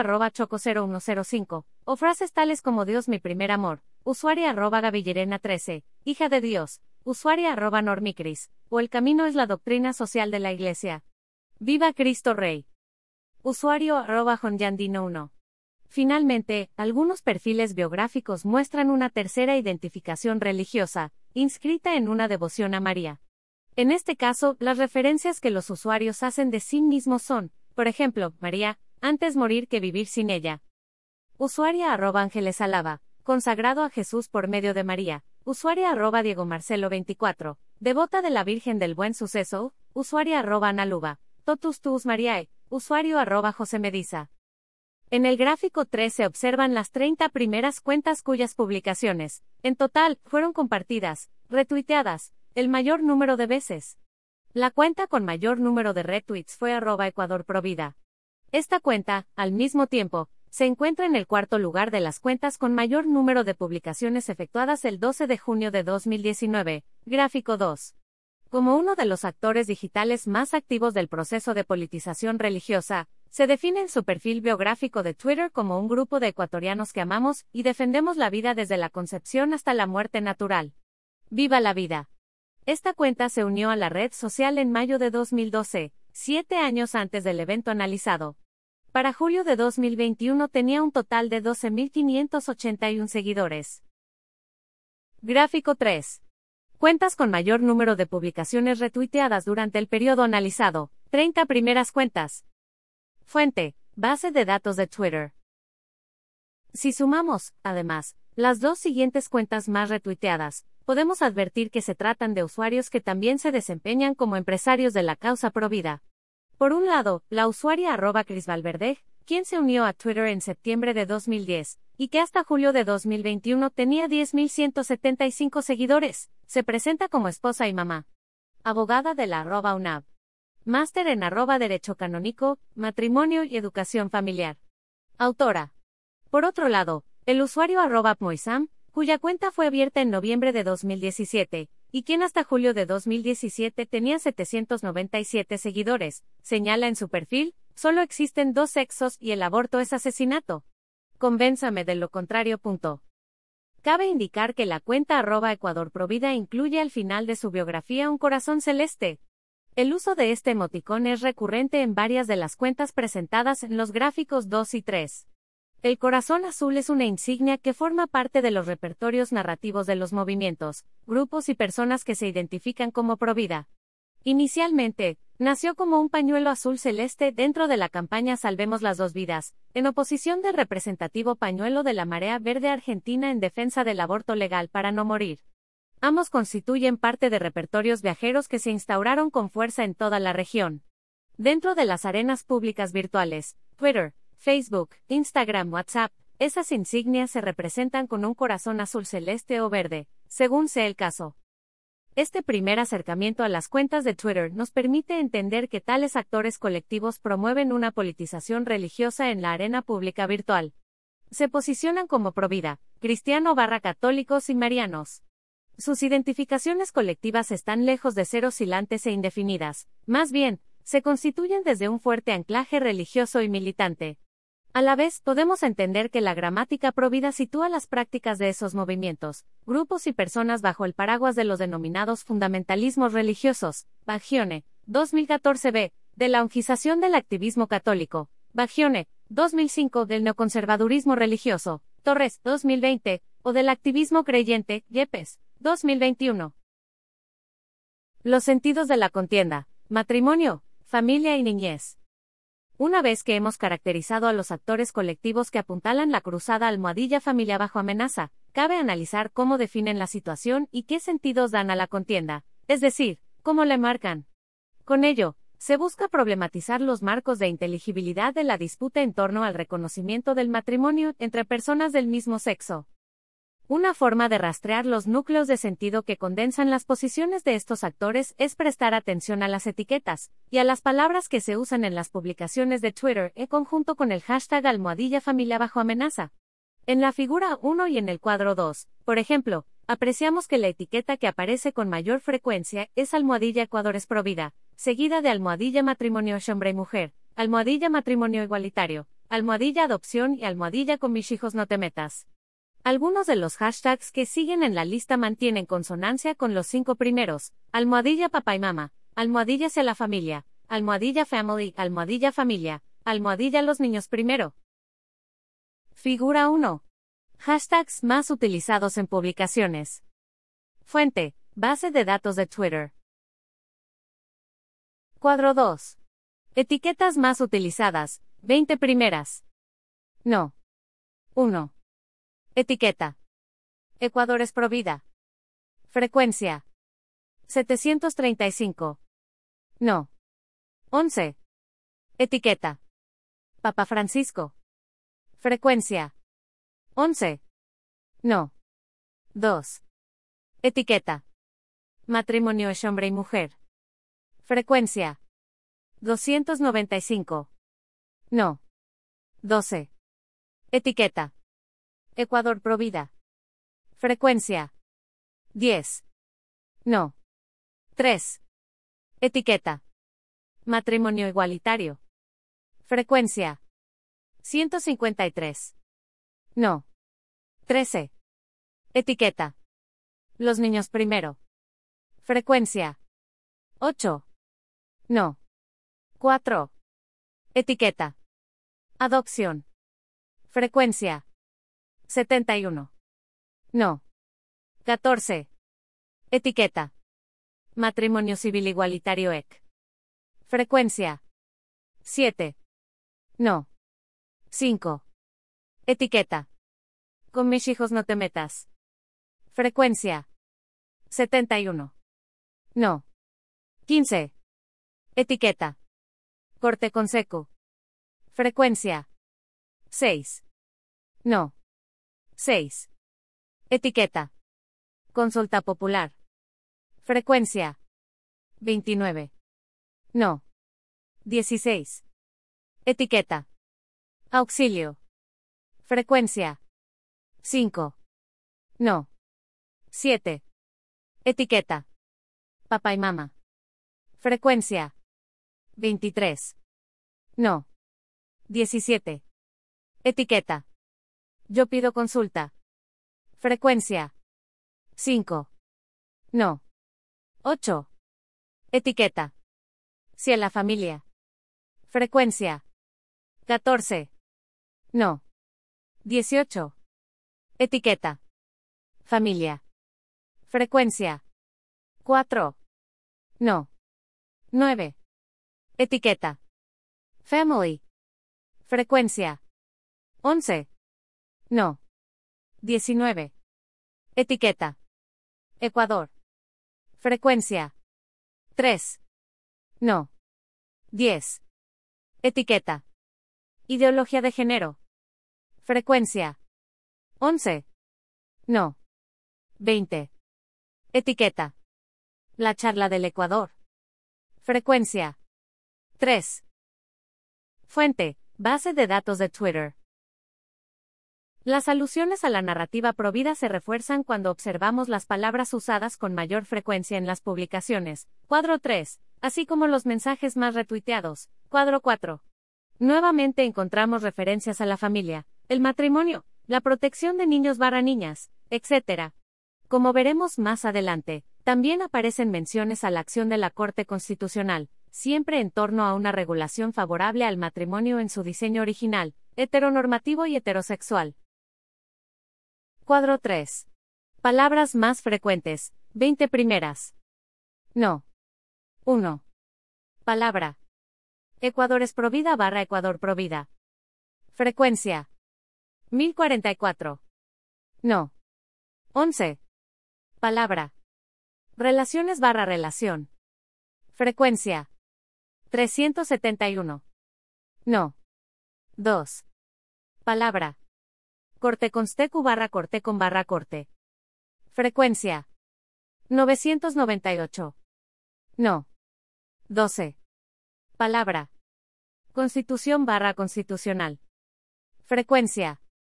@choco0105, o frases tales como Dios mi primer amor, usuaria @gavillerena 13, hija de Dios, usuaria @normicris, o el camino es la doctrina social de la Iglesia. ¡Viva Cristo Rey! Usuario @jonyandino1. Finalmente, algunos perfiles biográficos muestran una tercera identificación religiosa, inscrita en una devoción a María. En este caso, las referencias que los usuarios hacen de sí mismos son, por ejemplo, María, antes morir que vivir sin ella. Usuaria @ángeles_alaba, consagrado a Jesús por medio de María, usuaria @diegomarcelo24, devota de la Virgen del Buen Suceso, usuaria @analuba, totus tuus Mariae, usuario @josemediza. En el gráfico 3 se observan las 30 primeras cuentas cuyas publicaciones, en total, fueron compartidas, retuiteadas, el mayor número de veces. La cuenta con mayor número de retweets fue @EcuadorProvida. Esta cuenta, al mismo tiempo, se encuentra en el cuarto lugar de las cuentas con mayor número de publicaciones efectuadas el 12 de junio de 2019, gráfico 2. Como uno de los actores digitales más activos del proceso de politización religiosa, se define en su perfil biográfico de Twitter como un grupo de ecuatorianos que amamos y defendemos la vida desde la concepción hasta la muerte natural. ¡Viva la vida! Esta cuenta se unió a la red social en mayo de 2012, 7 años antes del evento analizado. Para julio de 2021 tenía un total de 12.581 seguidores. Gráfico 3. Cuentas con mayor número de publicaciones retuiteadas durante el periodo analizado, 30 primeras cuentas. Fuente, base de datos de Twitter. Si sumamos, además, las dos siguientes cuentas más retuiteadas, podemos advertir que se tratan de usuarios que también se desempeñan como empresarios de la causa provida. Por un lado, la usuaria @CrisValverde, quien se unió a Twitter en septiembre de 2010, y que hasta julio de 2021 tenía 10.175 seguidores, se presenta como esposa y mamá. Abogada de la @UNAV. Máster en @Derecho Canónico, Matrimonio y Educación Familiar. Autora. Por otro lado, el usuario @Moisam, cuya cuenta fue abierta en noviembre de 2017, y quien hasta julio de 2017 tenía 797 seguidores, señala en su perfil, solo existen dos sexos y el aborto es asesinato. Convénzame de lo contrario. Cabe indicar que la cuenta @EcuadorProvida incluye al final de su biografía un corazón celeste. El uso de este emoticón es recurrente en varias de las cuentas presentadas en los gráficos 2 y 3. El corazón azul es una insignia que forma parte de los repertorios narrativos de los movimientos, grupos y personas que se identifican como provida. Inicialmente, nació como un pañuelo azul celeste dentro de la campaña Salvemos las dos vidas, en oposición del representativo pañuelo de la Marea Verde Argentina en defensa del aborto legal para no morir. Ambos constituyen parte de repertorios viajeros que se instauraron con fuerza en toda la región. Dentro de las arenas públicas virtuales, Twitter, Facebook, Instagram, WhatsApp, esas insignias se representan con un corazón azul celeste o verde, según sea el caso. Este primer acercamiento a las cuentas de Twitter nos permite entender que tales actores colectivos promueven una politización religiosa en la arena pública virtual. Se posicionan como provida, cristiano/católicos y marianos. Sus identificaciones colectivas están lejos de ser oscilantes e indefinidas, más bien, se constituyen desde un fuerte anclaje religioso y militante. A la vez, podemos entender que la gramática provida sitúa las prácticas de esos movimientos, grupos y personas bajo el paraguas de los denominados fundamentalismos religiosos, Bagione, 2014b, de la ungización del activismo católico, Bagione, 2005 del neoconservadurismo religioso, Torres, 2020, o del activismo creyente, Yepes, 2021. Los sentidos de la contienda: matrimonio, familia y niñez. Una vez que hemos caracterizado a los actores colectivos que apuntalan la cruzada almohadilla familia bajo amenaza, cabe analizar cómo definen la situación y qué sentidos dan a la contienda, es decir, cómo le marcan. Con ello, Se busca problematizar los marcos de inteligibilidad de la disputa en torno al reconocimiento del matrimonio entre personas del mismo sexo. Una forma de rastrear los núcleos de sentido que condensan las posiciones de estos actores es prestar atención a las etiquetas y a las palabras que se usan en las publicaciones de Twitter en conjunto con el hashtag #familia bajo amenaza. En la figura 1 y en el cuadro 2, por ejemplo, apreciamos que la etiqueta que aparece con mayor frecuencia es #Ecuador es Provida, seguida de #matrimonio hombre y mujer, #matrimonio igualitario, #adopción y #con mis hijos no te metas. Algunos de los hashtags que siguen en la lista mantienen consonancia con los 5 primeros: #papá y mamá, #hacia la familia, #family, #familia, #los niños primero. Figura 1. Hashtags más utilizados en publicaciones. Fuente: base de datos de Twitter. Cuadro 2. Etiquetas más utilizadas, 20 primeras. No. 1. Etiqueta: Ecuador es Provida. Frecuencia: 735. No. 11. Etiqueta: Papa Francisco. Frecuencia: 11. No. 2. Etiqueta: Matrimonio es hombre y mujer. Frecuencia: 295. No. 12. Etiqueta: Ecuador Provida. Frecuencia: 10. No. 3. Etiqueta: Matrimonio igualitario. Frecuencia: 153. No. 13. Etiqueta: Los niños primero. Frecuencia: 8. No. 4. Etiqueta: Adopción. Frecuencia: 71. No. 14. Etiqueta: Matrimonio civil igualitario EC. Frecuencia: 7. No. 5. Etiqueta: Con mis hijos no te metas. Frecuencia: 71. No. 15. Etiqueta: Corte con seco. Frecuencia: 6. No. 6. Etiqueta: Consulta popular. Frecuencia: 29. No. 16. Etiqueta: Auxilio. Frecuencia: 5. No. 7. Etiqueta: Papá y mamá. Frecuencia: 23. No. 17. Etiqueta: Yo pido consulta. Frecuencia: 5. No. 8. Etiqueta: Si a la familia. Frecuencia: 14. No. 18. Etiqueta: Familia. Frecuencia: 4. No. 9. Etiqueta: Family. Frecuencia: 11. No. 19. Etiqueta: Ecuador. Frecuencia: 3. No. 10. Etiqueta: Ideología de género. Frecuencia: 11. No. 20. Etiqueta: La charla del Ecuador. Frecuencia: 3. Fuente: base de datos de Twitter. Las alusiones a la narrativa provida se refuerzan cuando observamos las palabras usadas con mayor frecuencia en las publicaciones. Cuadro 3, así como los mensajes más retuiteados. Cuadro 4. Nuevamente encontramos referencias a la familia, el matrimonio, la protección de niños/niñas, etc. Como veremos más adelante, también aparecen menciones a la acción de la Corte Constitucional, siempre en torno a una regulación favorable al matrimonio en su diseño original, heteronormativo y heterosexual. Cuadro 3. Palabras más frecuentes, 20 primeras. No. 1. Palabra: Ecuador es Provida / Ecuador Provida. Frecuencia: 1044. No. 11. Palabra: Relaciones / relación. Frecuencia: 371. No. 2. Palabra. Corte constecu barra corte con barra corte. Frecuencia. 998. No. 12. Palabra. Constitución barra constitucional. Frecuencia.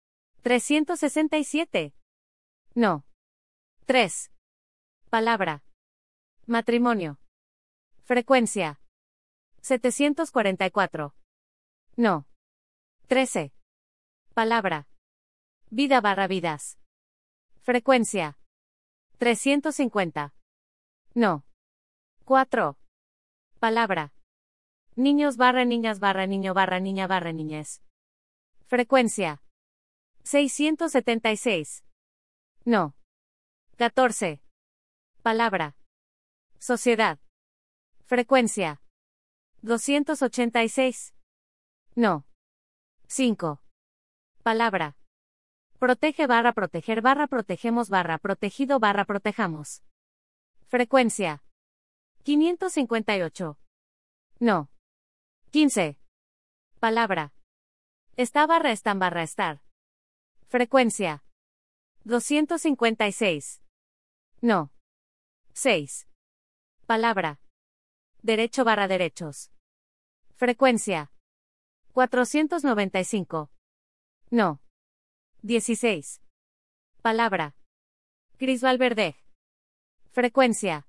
367. No. 3. Palabra. Matrimonio. Frecuencia. 744. No. 13. Palabra. Vida barra vidas. Frecuencia. 350. No. 4. Palabra. Niños barra niñas barra niño barra niña barra niñez. Frecuencia. 676. No. 14. Palabra. Sociedad. Frecuencia. 286. No. 5. Palabra. Protege barra proteger barra protegemos barra protegido barra protejamos. Frecuencia. 558. No. 15. Palabra. Está barra están barra estar. Frecuencia. 256. No. 6. Palabra. Derecho barra derechos. Frecuencia. 495. No. 16. Palabra. Cris Valverde. Frecuencia.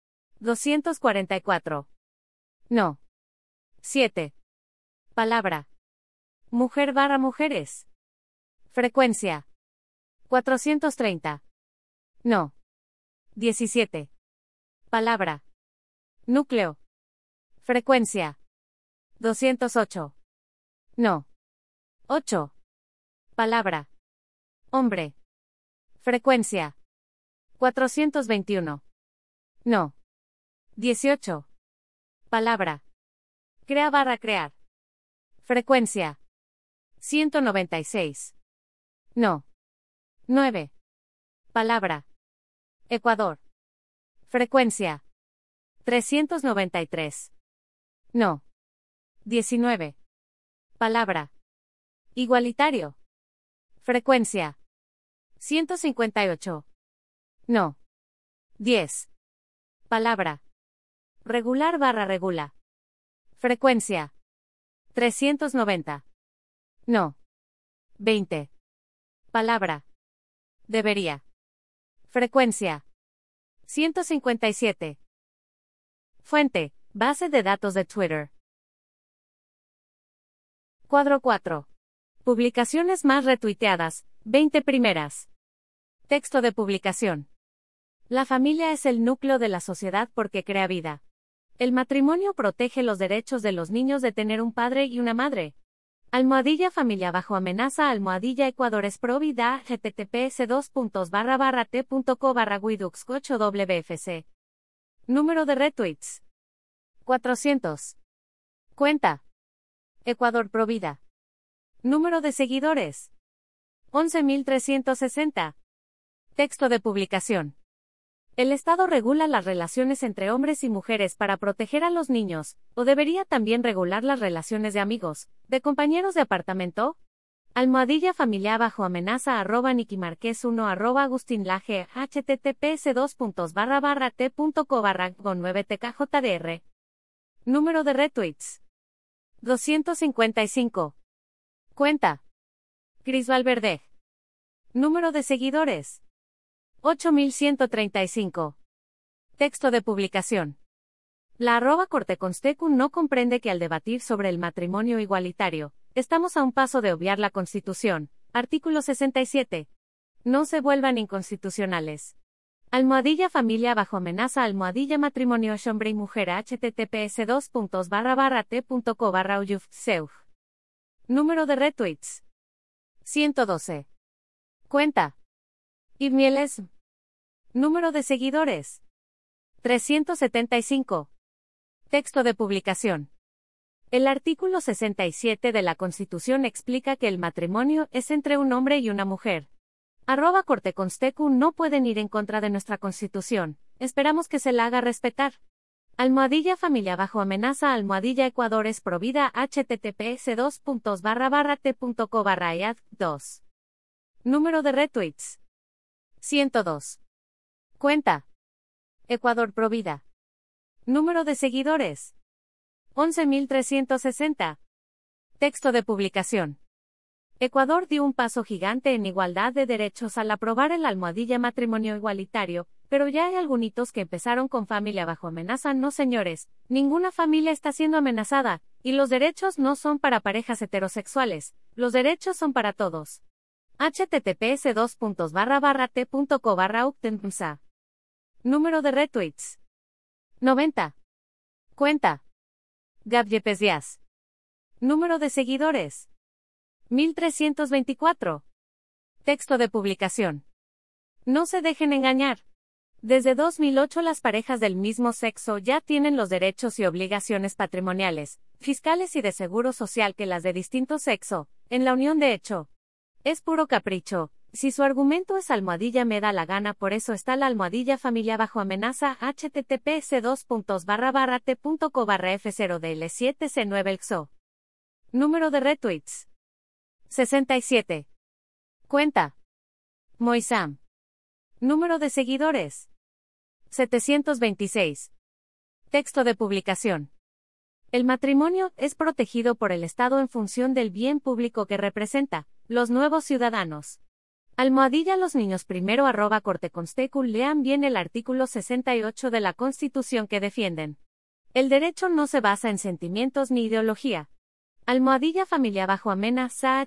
244. No. 7. Palabra. Mujer barra mujeres. Frecuencia. 430. No. 17. Palabra. Núcleo. Frecuencia. 208. No. 8. Palabra. Hombre. Frecuencia. 421. No. 18. Palabra. Crea barra crear. Frecuencia. 196. No. 9. Palabra. Ecuador. Frecuencia. 393. No. 19. Palabra. Igualitario. Frecuencia. 158. No. 10. Palabra. Regular barra regula. Frecuencia. 390. No. 20. Palabra. Debería. Frecuencia. 157. Fuente. Base de datos de Twitter. Cuadro 4. Publicaciones más retuiteadas, 20 primeras. Texto de publicación. La familia es el núcleo de la sociedad porque crea vida. El matrimonio protege los derechos de los niños de tener un padre y una madre. Almohadilla familia bajo amenaza almohadilla Ecuador es pro vida https://t.co/widux8wfc. Número de retweets. 400. Cuenta. Ecuador pro vida. Número de seguidores. 11.360. Texto de publicación. El Estado regula las relaciones entre hombres y mujeres para proteger a los niños, o debería también regular las relaciones de amigos, de compañeros de apartamento. Almohadilla familia bajo amenaza @Nicky Marquez 1 @AgustinLaje https://t.co/9tkjdr. Número de retweets. 255. Cuenta. Cris Valverde. Número de seguidores. 8.135. Texto de publicación. La @corteconstecu no comprende que al debatir sobre el matrimonio igualitario, estamos a un paso de obviar la Constitución, artículo 67. No se vuelvan inconstitucionales. Almohadilla familia bajo amenaza almohadilla matrimonio hombre y mujer https://t.co/uyufseug. Número de retweets. 112. Cuenta. Ibmieles. Número de seguidores. 375. Texto de publicación. El artículo 67 de la Constitución explica que el matrimonio es entre un hombre y una mujer. @corteconstecu no pueden ir en contra de nuestra Constitución, esperamos que se la haga respetar. Almohadilla familia bajo amenaza almohadilla Ecuador es provida https://t.co/iad 2. Número de retweets. 102. Cuenta. Ecuador provida. Número de seguidores. 11.360. Texto de publicación. Ecuador dio un paso gigante en igualdad de derechos al aprobar el almohadilla matrimonio igualitario, pero ya hay algunos que empezaron con familia bajo amenaza. No señores, ninguna familia está siendo amenazada, y los derechos no son para parejas heterosexuales, los derechos son para todos. https://t.co/uktenpsa. Número de retweets. 90. Cuenta. Gabjepes Díaz. Número de seguidores. 1324. Texto de publicación. No se dejen engañar. Desde 2008 las parejas del mismo sexo ya tienen los derechos y obligaciones patrimoniales, fiscales y de seguro social que las de distinto sexo, en la unión de hecho. Es puro capricho. Si su argumento es almohadilla me da la gana, por eso está la almohadilla familia bajo amenaza https://t.co/f0dl7c9elxo. Número de retweets. 67. Cuenta. Moisam. Número de seguidores. 726. Texto de publicación. El matrimonio es protegido por el Estado en función del bien público que representa, los nuevos ciudadanos. Almohadilla los niños primero @corteconstecu. Lean bien el artículo 68 de la Constitución que defienden. El derecho no se basa en sentimientos ni ideología. Almohadilla familia bajo amenaza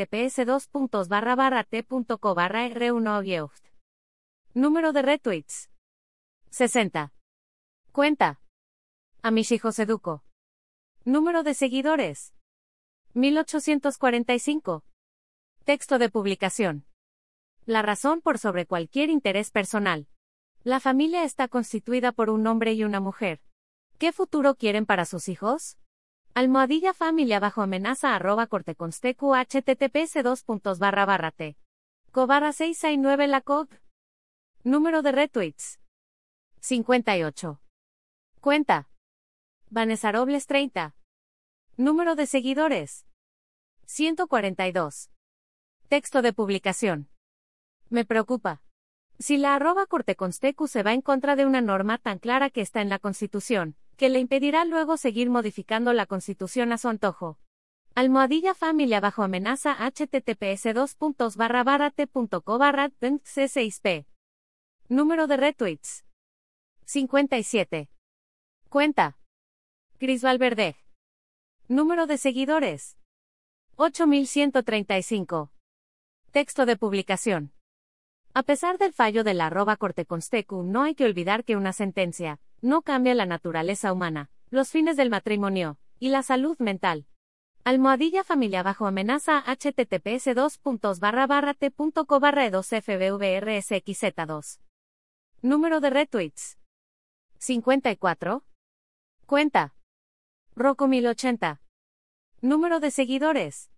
https://t.co/r1. Número de retweets. 60. Cuenta. A mis hijos educo. Número de seguidores. 1845. Texto de publicación. La razón por sobre cualquier interés personal. La familia está constituida por un hombre y una mujer. ¿Qué futuro quieren para sus hijos? Almohadilla familia bajo amenaza @corteconstecu https://t. co/669 la cog. Número de retweets. 58. Cuenta. Vanessa Robles 30. Número de seguidores. 142. Texto de publicación. Me preocupa. Si la @corteconstecu se va en contra de una norma tan clara que está en la Constitución, que le impedirá luego seguir modificando la Constitución a su antojo. Almohadilla familia bajo amenaza https://t.co/c6p. Número de retweets. 57. Cuenta. Cris Valverde. Número de seguidores. 8135. Texto de publicación. A pesar del fallo de la @corteconstecu, no hay que olvidar que una sentencia no cambia la naturaleza humana, los fines del matrimonio y la salud mental. Almohadilla familia bajo amenaza https://t.co/2fbvrsxz2. Número de retweets. 54. Cuenta. Rocco 1080. Número de seguidores.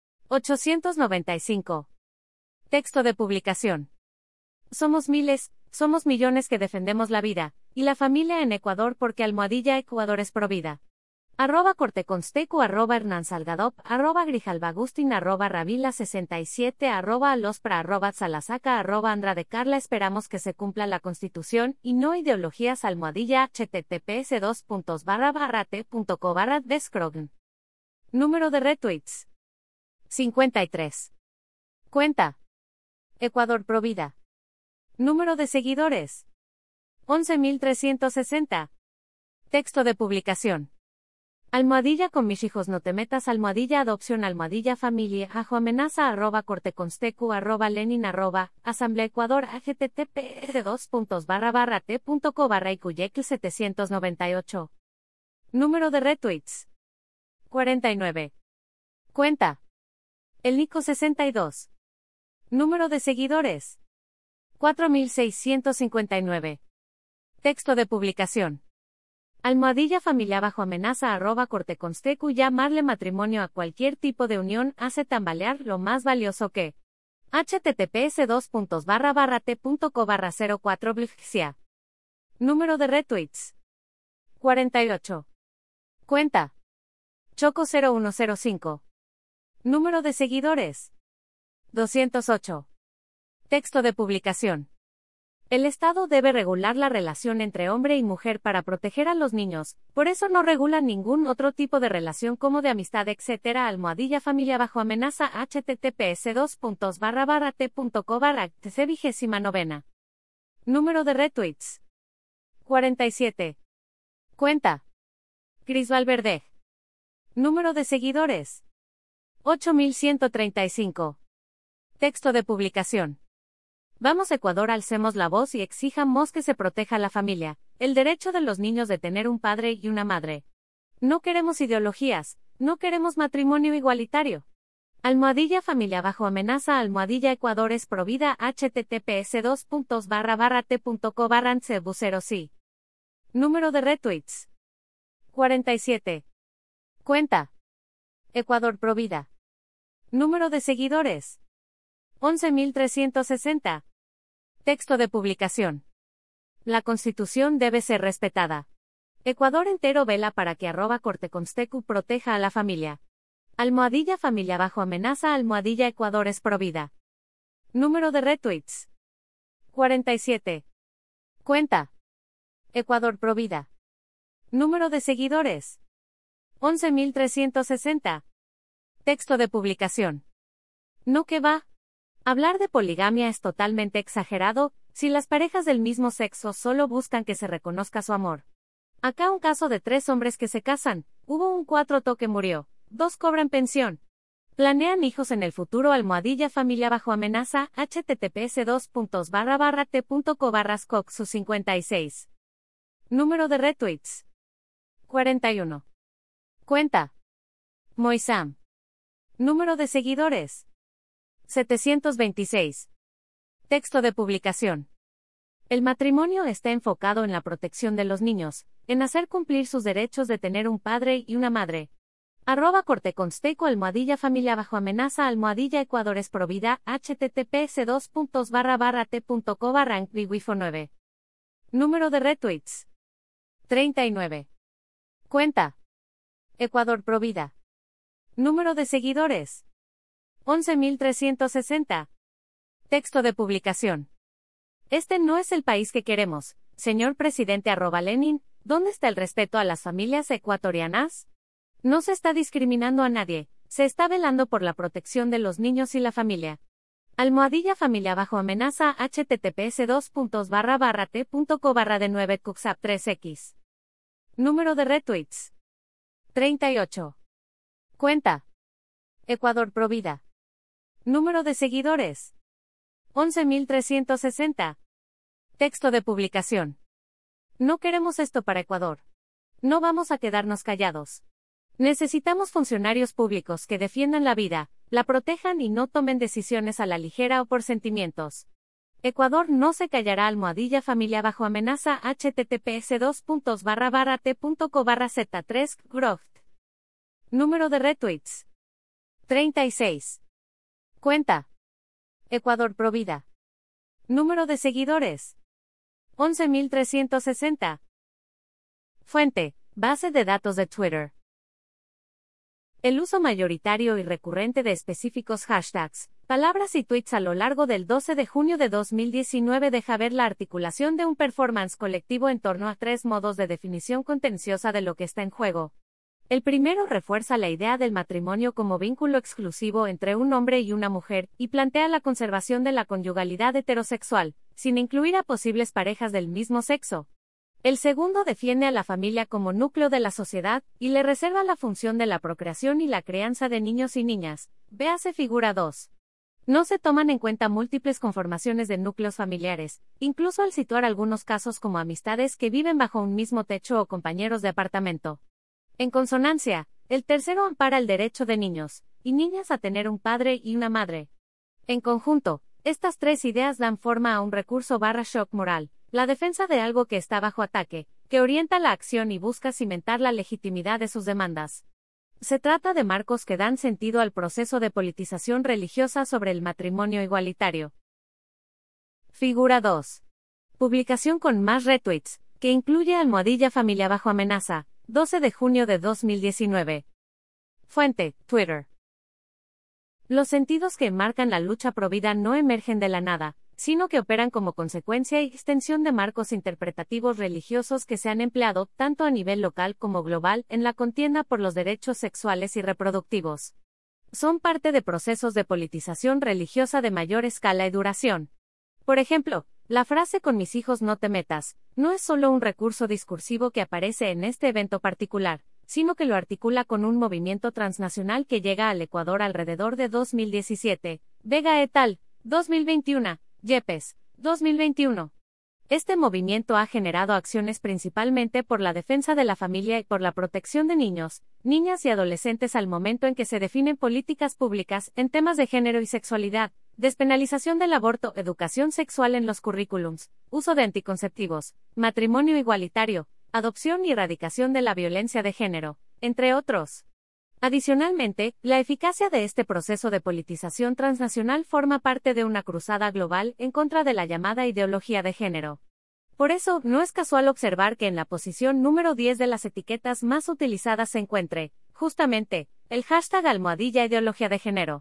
895. Texto de publicación. Somos miles, somos millones que defendemos la vida y la familia en Ecuador porque almohadilla Ecuador es provida. @corteconstecu @hernansalgadop @grijalbagustin @ravila67 @alospra @salasaca @andradecarla. Esperamos que se cumpla la Constitución y no ideologías. Almohadilla https://t.co/descrogn. Número de retweets. 53. Cuenta. Ecuador provida. Número de seguidores. 11.360. Texto de publicación. Almohadilla con mis hijos no te metas. Almohadilla adopción. Almohadilla familia bajo amenaza @corteconstecu @lenin @asamblea Ecuador https://t.co/icuyecl 798. Número de retweets. 49. Cuenta. El Nico 62. Número de seguidores. 4659. Texto de publicación. Almohadilla familia bajo amenaza @corteconstecu. Llamarle matrimonio a cualquier tipo de unión hace tambalear lo más valioso que. https://t.co/04 Número de retweets. 48. Cuenta. Choco0105. Número de seguidores. 208. Texto de publicación. El Estado debe regular la relación entre hombre y mujer para proteger a los niños, por eso no regula ningún otro tipo de relación como de amistad, etc. Almohadilla familia bajo amenaza https://t.co/tc29. Número de retweets. 47. Cuenta. Cris Valverde. Número de seguidores. 8135. Texto de publicación. Vamos Ecuador, alcemos la voz y exijamos que se proteja a la familia, el derecho de los niños de tener un padre y una madre. No queremos ideologías, no queremos matrimonio igualitario. Almohadilla familia bajo amenaza almohadilla Ecuador es provida https://t.co/c0sí. Número de retweets. 47. Cuenta. Ecuador provida. Número de seguidores. 11.360. Texto de publicación. La Constitución debe ser respetada. Ecuador entero vela para que @corteconstecu proteja a la familia. Almohadilla familia bajo amenaza almohadilla Ecuador es provida. Número de retweets. 47. Cuenta. Ecuador provida. Número de seguidores. 11.360. Texto de publicación. No que va. Hablar de poligamia es totalmente exagerado, si las parejas del mismo sexo solo buscan que se reconozca su amor. Acá un caso de 3 hombres que se casan, hubo un 4 que murió, 2 cobran pensión. Planean hijos en el futuro almohadilla familia bajo amenaza https://t.co/scoc56. Número de retweets. 41. Cuenta. Moisam. Número de seguidores. 726. Texto de publicación. El matrimonio está enfocado en la protección de los niños, en hacer cumplir sus derechos de tener un padre y una madre. @corteconstecu almohadilla familia bajo amenaza almohadilla Ecuador es provida https://t.co/wifo9. Número de retweets. 39. Cuenta. Ecuador provida. Número de seguidores. 11.360. Texto de publicación. Este no es el país que queremos, señor presidente @Lenin, ¿dónde está el respeto a las familias ecuatorianas? No se está discriminando a nadie, se está velando por la protección de los niños y la familia. Almohadilla familia bajo amenaza https://t.co/d9cuxap3x. Número de retweets. 38. Cuenta. Ecuador provida. Número de seguidores. 11.360. Texto de publicación. No queremos esto para Ecuador. No vamos a quedarnos callados. Necesitamos funcionarios públicos que defiendan la vida, la protejan y no tomen decisiones a la ligera o por sentimientos. Ecuador no se callará almohadilla familia bajo amenaza https://t.co/z3groft. Número de retweets. 36. Cuenta. Ecuador provida. Número de seguidores. 11.360. Fuente. Base de datos de Twitter. El uso mayoritario y recurrente de específicos hashtags, palabras y tweets a lo largo del 12 de junio de 2019 deja ver la articulación de un performance colectivo en torno a 3 modos de definición contenciosa de lo que está en juego. El primero refuerza la idea del matrimonio como vínculo exclusivo entre un hombre y una mujer, y plantea la conservación de la conyugalidad heterosexual, sin incluir a posibles parejas del mismo sexo. El segundo defiende a la familia como núcleo de la sociedad, y le reserva la función de la procreación y la crianza de niños y niñas. Véase figura 2. No se toman en cuenta múltiples conformaciones de núcleos familiares, incluso al situar algunos casos como amistades que viven bajo un mismo techo o compañeros de apartamento. En consonancia, el tercero ampara el derecho de niños y niñas a tener un padre y una madre. En conjunto, estas 3 ideas dan forma a un recurso/shock moral, la defensa de algo que está bajo ataque, que orienta la acción y busca cimentar la legitimidad de sus demandas. Se trata de marcos que dan sentido al proceso de politización religiosa sobre el matrimonio igualitario. Figura 2. Publicación con más retweets, que incluye almohadilla familia bajo amenaza, 12 de junio de 2019. Fuente, Twitter. Los sentidos que enmarcan la lucha provida no emergen de la nada, sino que operan como consecuencia y extensión de marcos interpretativos religiosos que se han empleado, tanto a nivel local como global, en la contienda por los derechos sexuales y reproductivos. Son parte de procesos de politización religiosa de mayor escala y duración. Por ejemplo, la frase "con mis hijos no te metas" no es solo un recurso discursivo que aparece en este evento particular, sino que lo articula con un movimiento transnacional que llega al Ecuador alrededor de 2017, Vega et al. 2021, Yepes, 2021. Este movimiento ha generado acciones principalmente por la defensa de la familia y por la protección de niños, niñas y adolescentes al momento en que se definen políticas públicas en temas de género y sexualidad, despenalización del aborto, educación sexual en los currículums, uso de anticonceptivos, matrimonio igualitario, adopción y erradicación de la violencia de género, entre otros. Adicionalmente, la eficacia de este proceso de politización transnacional forma parte de una cruzada global en contra de la llamada ideología de género. Por eso, no es casual observar que en la posición número 10 de las etiquetas más utilizadas se encuentre, justamente, el hashtag almohadilla ideología de género.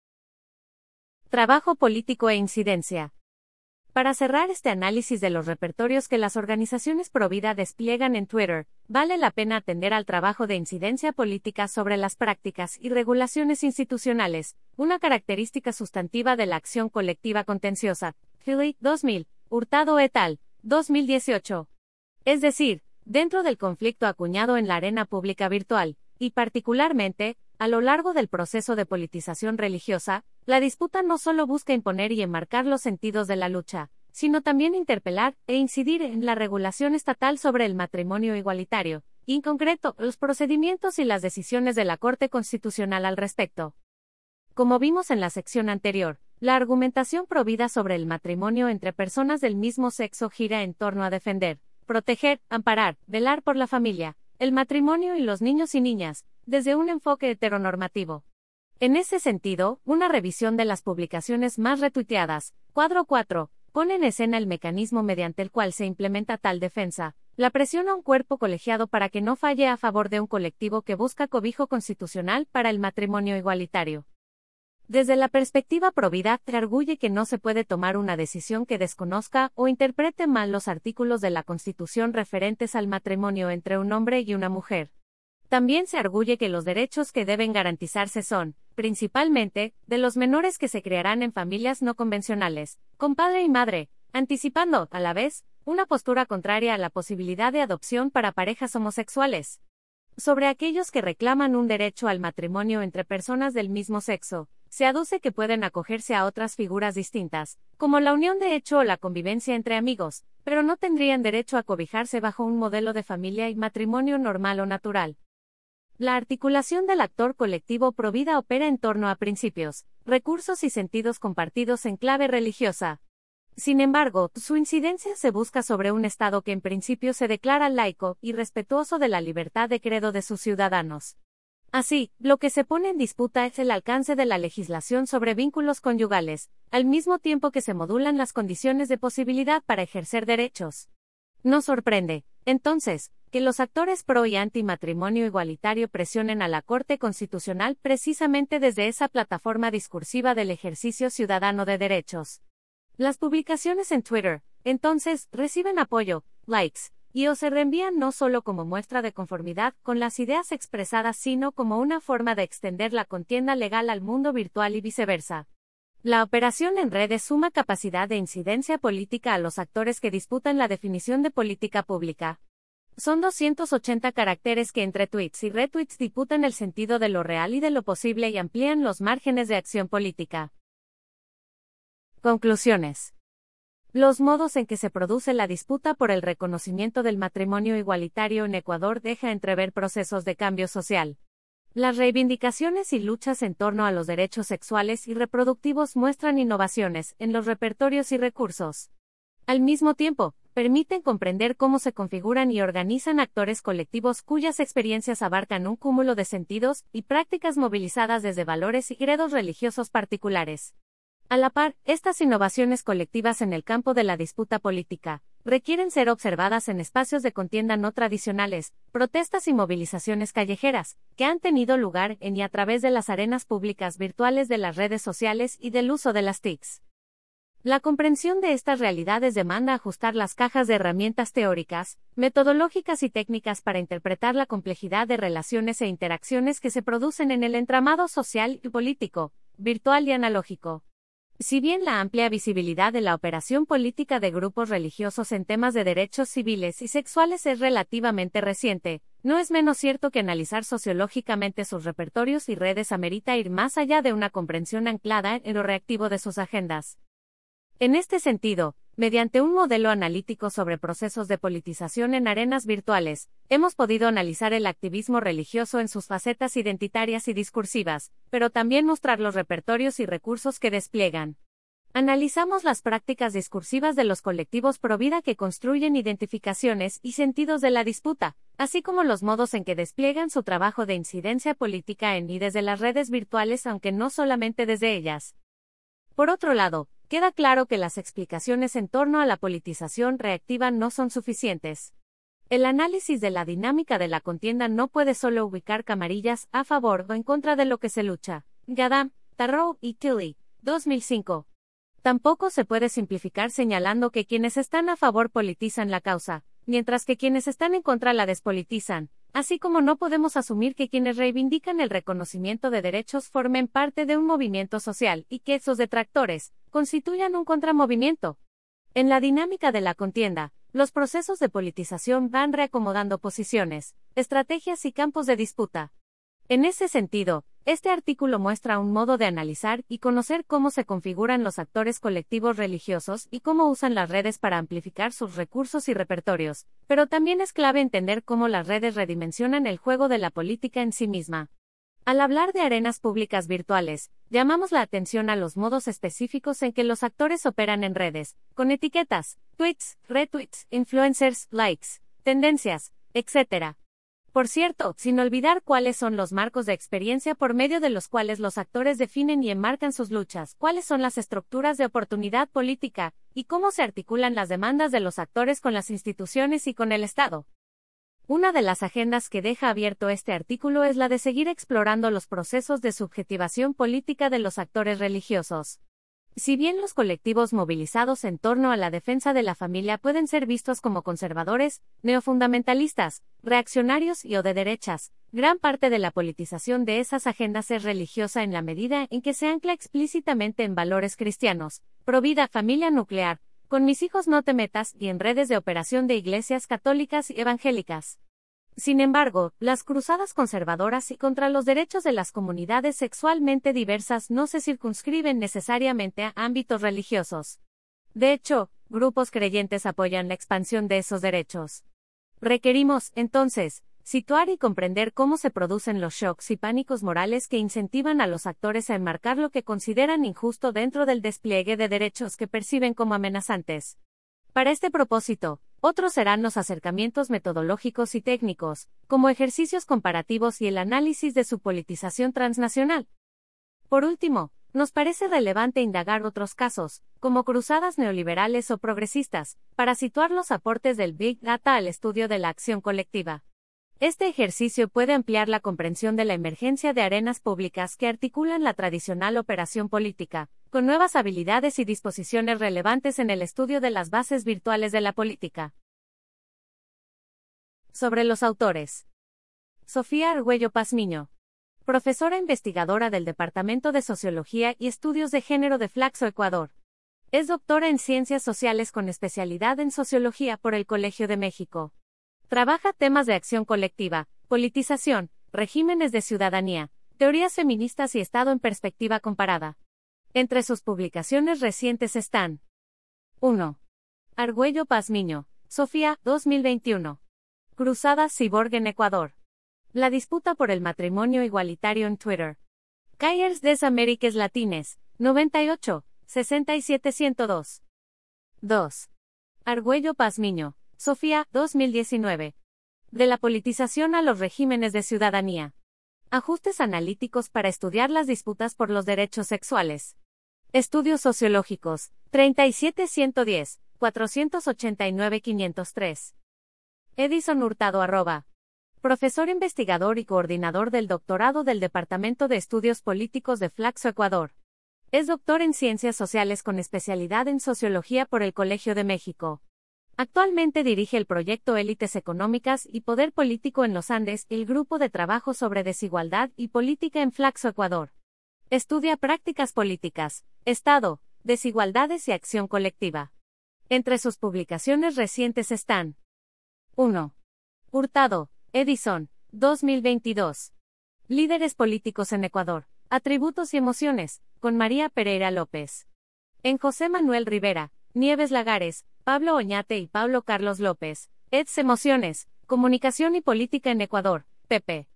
Trabajo político e incidencia. Para cerrar este análisis de los repertorios que las organizaciones provida despliegan en Twitter, vale la pena atender al trabajo de incidencia política sobre las prácticas y regulaciones institucionales, una característica sustantiva de la acción colectiva contenciosa. Philly, 2000, Hurtado et al. 2018. Es decir, dentro del conflicto acuñado en la arena pública virtual, y particularmente, a lo largo del proceso de politización religiosa, la disputa no solo busca imponer y enmarcar los sentidos de la lucha, sino también interpelar e incidir en la regulación estatal sobre el matrimonio igualitario, y en concreto, los procedimientos y las decisiones de la Corte Constitucional al respecto. Como vimos en la sección anterior, la argumentación provida sobre el matrimonio entre personas del mismo sexo gira en torno a defender, proteger, amparar, velar por la familia, el matrimonio y los niños y niñas, desde un enfoque heteronormativo. En ese sentido, una revisión de las publicaciones más retuiteadas, cuadro 4, pone en escena el mecanismo mediante el cual se implementa tal defensa, la presión a un cuerpo colegiado para que no falle a favor de un colectivo que busca cobijo constitucional para el matrimonio igualitario. Desde la perspectiva provida, se arguye que no se puede tomar una decisión que desconozca o interprete mal los artículos de la Constitución referentes al matrimonio entre un hombre y una mujer. También se arguye que los derechos que deben garantizarse son, principalmente, de los menores que se criarán en familias no convencionales, con padre y madre, anticipando, a la vez, una postura contraria a la posibilidad de adopción para parejas homosexuales. Sobre aquellos que reclaman un derecho al matrimonio entre personas del mismo sexo, se aduce que pueden acogerse a otras figuras distintas, como la unión de hecho o la convivencia entre amigos, pero no tendrían derecho a cobijarse bajo un modelo de familia y matrimonio normal o natural. La articulación del actor colectivo provida opera en torno a principios, recursos y sentidos compartidos en clave religiosa. Sin embargo, su incidencia se busca sobre un Estado que en principio se declara laico y respetuoso de la libertad de credo de sus ciudadanos. Así, lo que se pone en disputa es el alcance de la legislación sobre vínculos conyugales, al mismo tiempo que se modulan las condiciones de posibilidad para ejercer derechos. No sorprende, entonces, que los actores pro y anti matrimonio igualitario presionen a la Corte Constitucional precisamente desde esa plataforma discursiva del ejercicio ciudadano de derechos. Las publicaciones en Twitter, entonces, reciben apoyo, likes, y o se reenvían no solo como muestra de conformidad con las ideas expresadas sino como una forma de extender la contienda legal al mundo virtual y viceversa. La operación en redes suma capacidad de incidencia política a los actores que disputan la definición de política pública. Son 280 caracteres que entre tweets y retweets disputan el sentido de lo real y de lo posible y amplían los márgenes de acción política. Conclusiones. Los modos en que se produce la disputa por el reconocimiento del matrimonio igualitario en Ecuador deja entrever procesos de cambio social. Las reivindicaciones y luchas en torno a los derechos sexuales y reproductivos muestran innovaciones en los repertorios y recursos. Al mismo tiempo, permiten comprender cómo se configuran y organizan actores colectivos cuyas experiencias abarcan un cúmulo de sentidos y prácticas movilizadas desde valores y credos religiosos particulares. A la par, estas innovaciones colectivas en el campo de la disputa política requieren ser observadas en espacios de contienda no tradicionales, protestas y movilizaciones callejeras, que han tenido lugar en y a través de las arenas públicas virtuales de las redes sociales y del uso de las TICs. La comprensión de estas realidades demanda ajustar las cajas de herramientas teóricas, metodológicas y técnicas para interpretar la complejidad de relaciones e interacciones que se producen en el entramado social y político, virtual y analógico. Si bien la amplia visibilidad de la operación política de grupos religiosos en temas de derechos civiles y sexuales es relativamente reciente, no es menos cierto que analizar sociológicamente sus repertorios y redes amerita ir más allá de una comprensión anclada en lo reactivo de sus agendas. En este sentido, mediante un modelo analítico sobre procesos de politización en arenas virtuales, hemos podido analizar el activismo religioso en sus facetas identitarias y discursivas, pero también mostrar los repertorios y recursos que despliegan. Analizamos las prácticas discursivas de los colectivos pro vida que construyen identificaciones y sentidos de la disputa, así como los modos en que despliegan su trabajo de incidencia política en y desde las redes virtuales, aunque no solamente desde ellas. Por otro lado, queda claro que las explicaciones en torno a la politización reactiva no son suficientes. El análisis de la dinámica de la contienda no puede solo ubicar camarillas a favor o en contra de lo que se lucha. Gadam, Tarrow y Tilley, 2005. Tampoco se puede simplificar señalando que quienes están a favor politizan la causa, mientras que quienes están en contra la despolitizan, así como no podemos asumir que quienes reivindican el reconocimiento de derechos formen parte de un movimiento social y que sus detractores constituyan un contramovimiento. En la dinámica de la contienda, los procesos de politización van reacomodando posiciones, estrategias y campos de disputa. En ese sentido, este artículo muestra un modo de analizar y conocer cómo se configuran los actores colectivos religiosos y cómo usan las redes para amplificar sus recursos y repertorios, pero también es clave entender cómo las redes redimensionan el juego de la política en sí misma. Al hablar de arenas públicas virtuales, llamamos la atención a los modos específicos en que los actores operan en redes, con etiquetas, tweets, retweets, influencers, likes, tendencias, etc. Por cierto, sin olvidar cuáles son los marcos de experiencia por medio de los cuales los actores definen y enmarcan sus luchas, cuáles son las estructuras de oportunidad política, y cómo se articulan las demandas de los actores con las instituciones y con el Estado. Una de las agendas que deja abierto este artículo es la de seguir explorando los procesos de subjetivación política de los actores religiosos. Si bien los colectivos movilizados en torno a la defensa de la familia pueden ser vistos como conservadores, neofundamentalistas, reaccionarios y o de derechas, gran parte de la politización de esas agendas es religiosa en la medida en que se ancla explícitamente en valores cristianos, pro vida, familia nuclear, con mis hijos no te metas y en redes de operación de iglesias católicas y evangélicas. Sin embargo, las cruzadas conservadoras y contra los derechos de las comunidades sexualmente diversas no se circunscriben necesariamente a ámbitos religiosos. De hecho, grupos creyentes apoyan la expansión de esos derechos. Requerimos, entonces, situar y comprender cómo se producen los shocks y pánicos morales que incentivan a los actores a enmarcar lo que consideran injusto dentro del despliegue de derechos que perciben como amenazantes. Para este propósito, otros serán los acercamientos metodológicos y técnicos, como ejercicios comparativos y el análisis de su politización transnacional. Por último, nos parece relevante indagar otros casos, como cruzadas neoliberales o progresistas, para situar los aportes del Big Data al estudio de la acción colectiva. Este ejercicio puede ampliar la comprensión de la emergencia de arenas públicas que articulan la tradicional operación política, con nuevas habilidades y disposiciones relevantes en el estudio de las bases virtuales de la política. Sobre los autores. Sofía Argüello Pazmiño. Profesora investigadora del Departamento de Sociología y Estudios de Género de Flaxo, Ecuador. Es doctora en Ciencias Sociales con especialidad en Sociología por el Colegio de México. Trabaja temas de acción colectiva, politización, regímenes de ciudadanía, teorías feministas y Estado en perspectiva comparada. Entre sus publicaciones recientes están 1. Argüello Pazmiño, Sofía, 2021. Cruzada Cyborg en Ecuador. La disputa por el matrimonio igualitario en Twitter. Cahiers des Amériques Latines, 98, 67-102. 2. Argüello Pazmiño, Sofía, 2019. De la politización a los regímenes de ciudadanía. Ajustes analíticos para estudiar las disputas por los derechos sexuales. Estudios sociológicos, 37-110, 489-503. Edison Hurtado Profesor investigador y coordinador del doctorado del Departamento de Estudios Políticos de Flaxo, Ecuador. Es doctor en Ciencias Sociales con especialidad en Sociología por el Colegio de México. Actualmente dirige el proyecto Élites Económicas y Poder Político en los Andes, el grupo de trabajo sobre desigualdad y política en Flaxo, Ecuador. Estudia prácticas políticas, Estado, desigualdades y acción colectiva. Entre sus publicaciones recientes están: 1. Hurtado, Edison, 2022. Líderes políticos en Ecuador, atributos y emociones, con María Pereira López. En José Manuel Rivera, Nieves Lagares, Pablo Oñate y Pablo Carlos López, eds Emociones, Comunicación y Política en Ecuador, pp.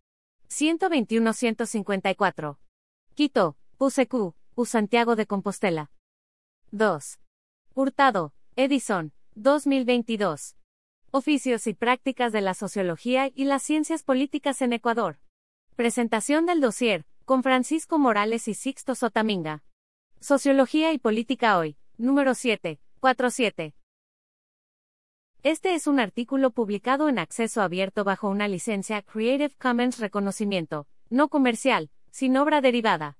121-154. Quito, UCQ, U Santiago de Compostela. 2. Hurtado, Edison, 2022. Oficios y prácticas de la sociología y las ciencias políticas en Ecuador. Presentación del dossier, con Francisco Morales y Sixto Sotaminga. Sociología y Política Hoy, número 747. Este es un artículo publicado en acceso abierto bajo una licencia Creative Commons reconocimiento, no comercial, sin obra derivada.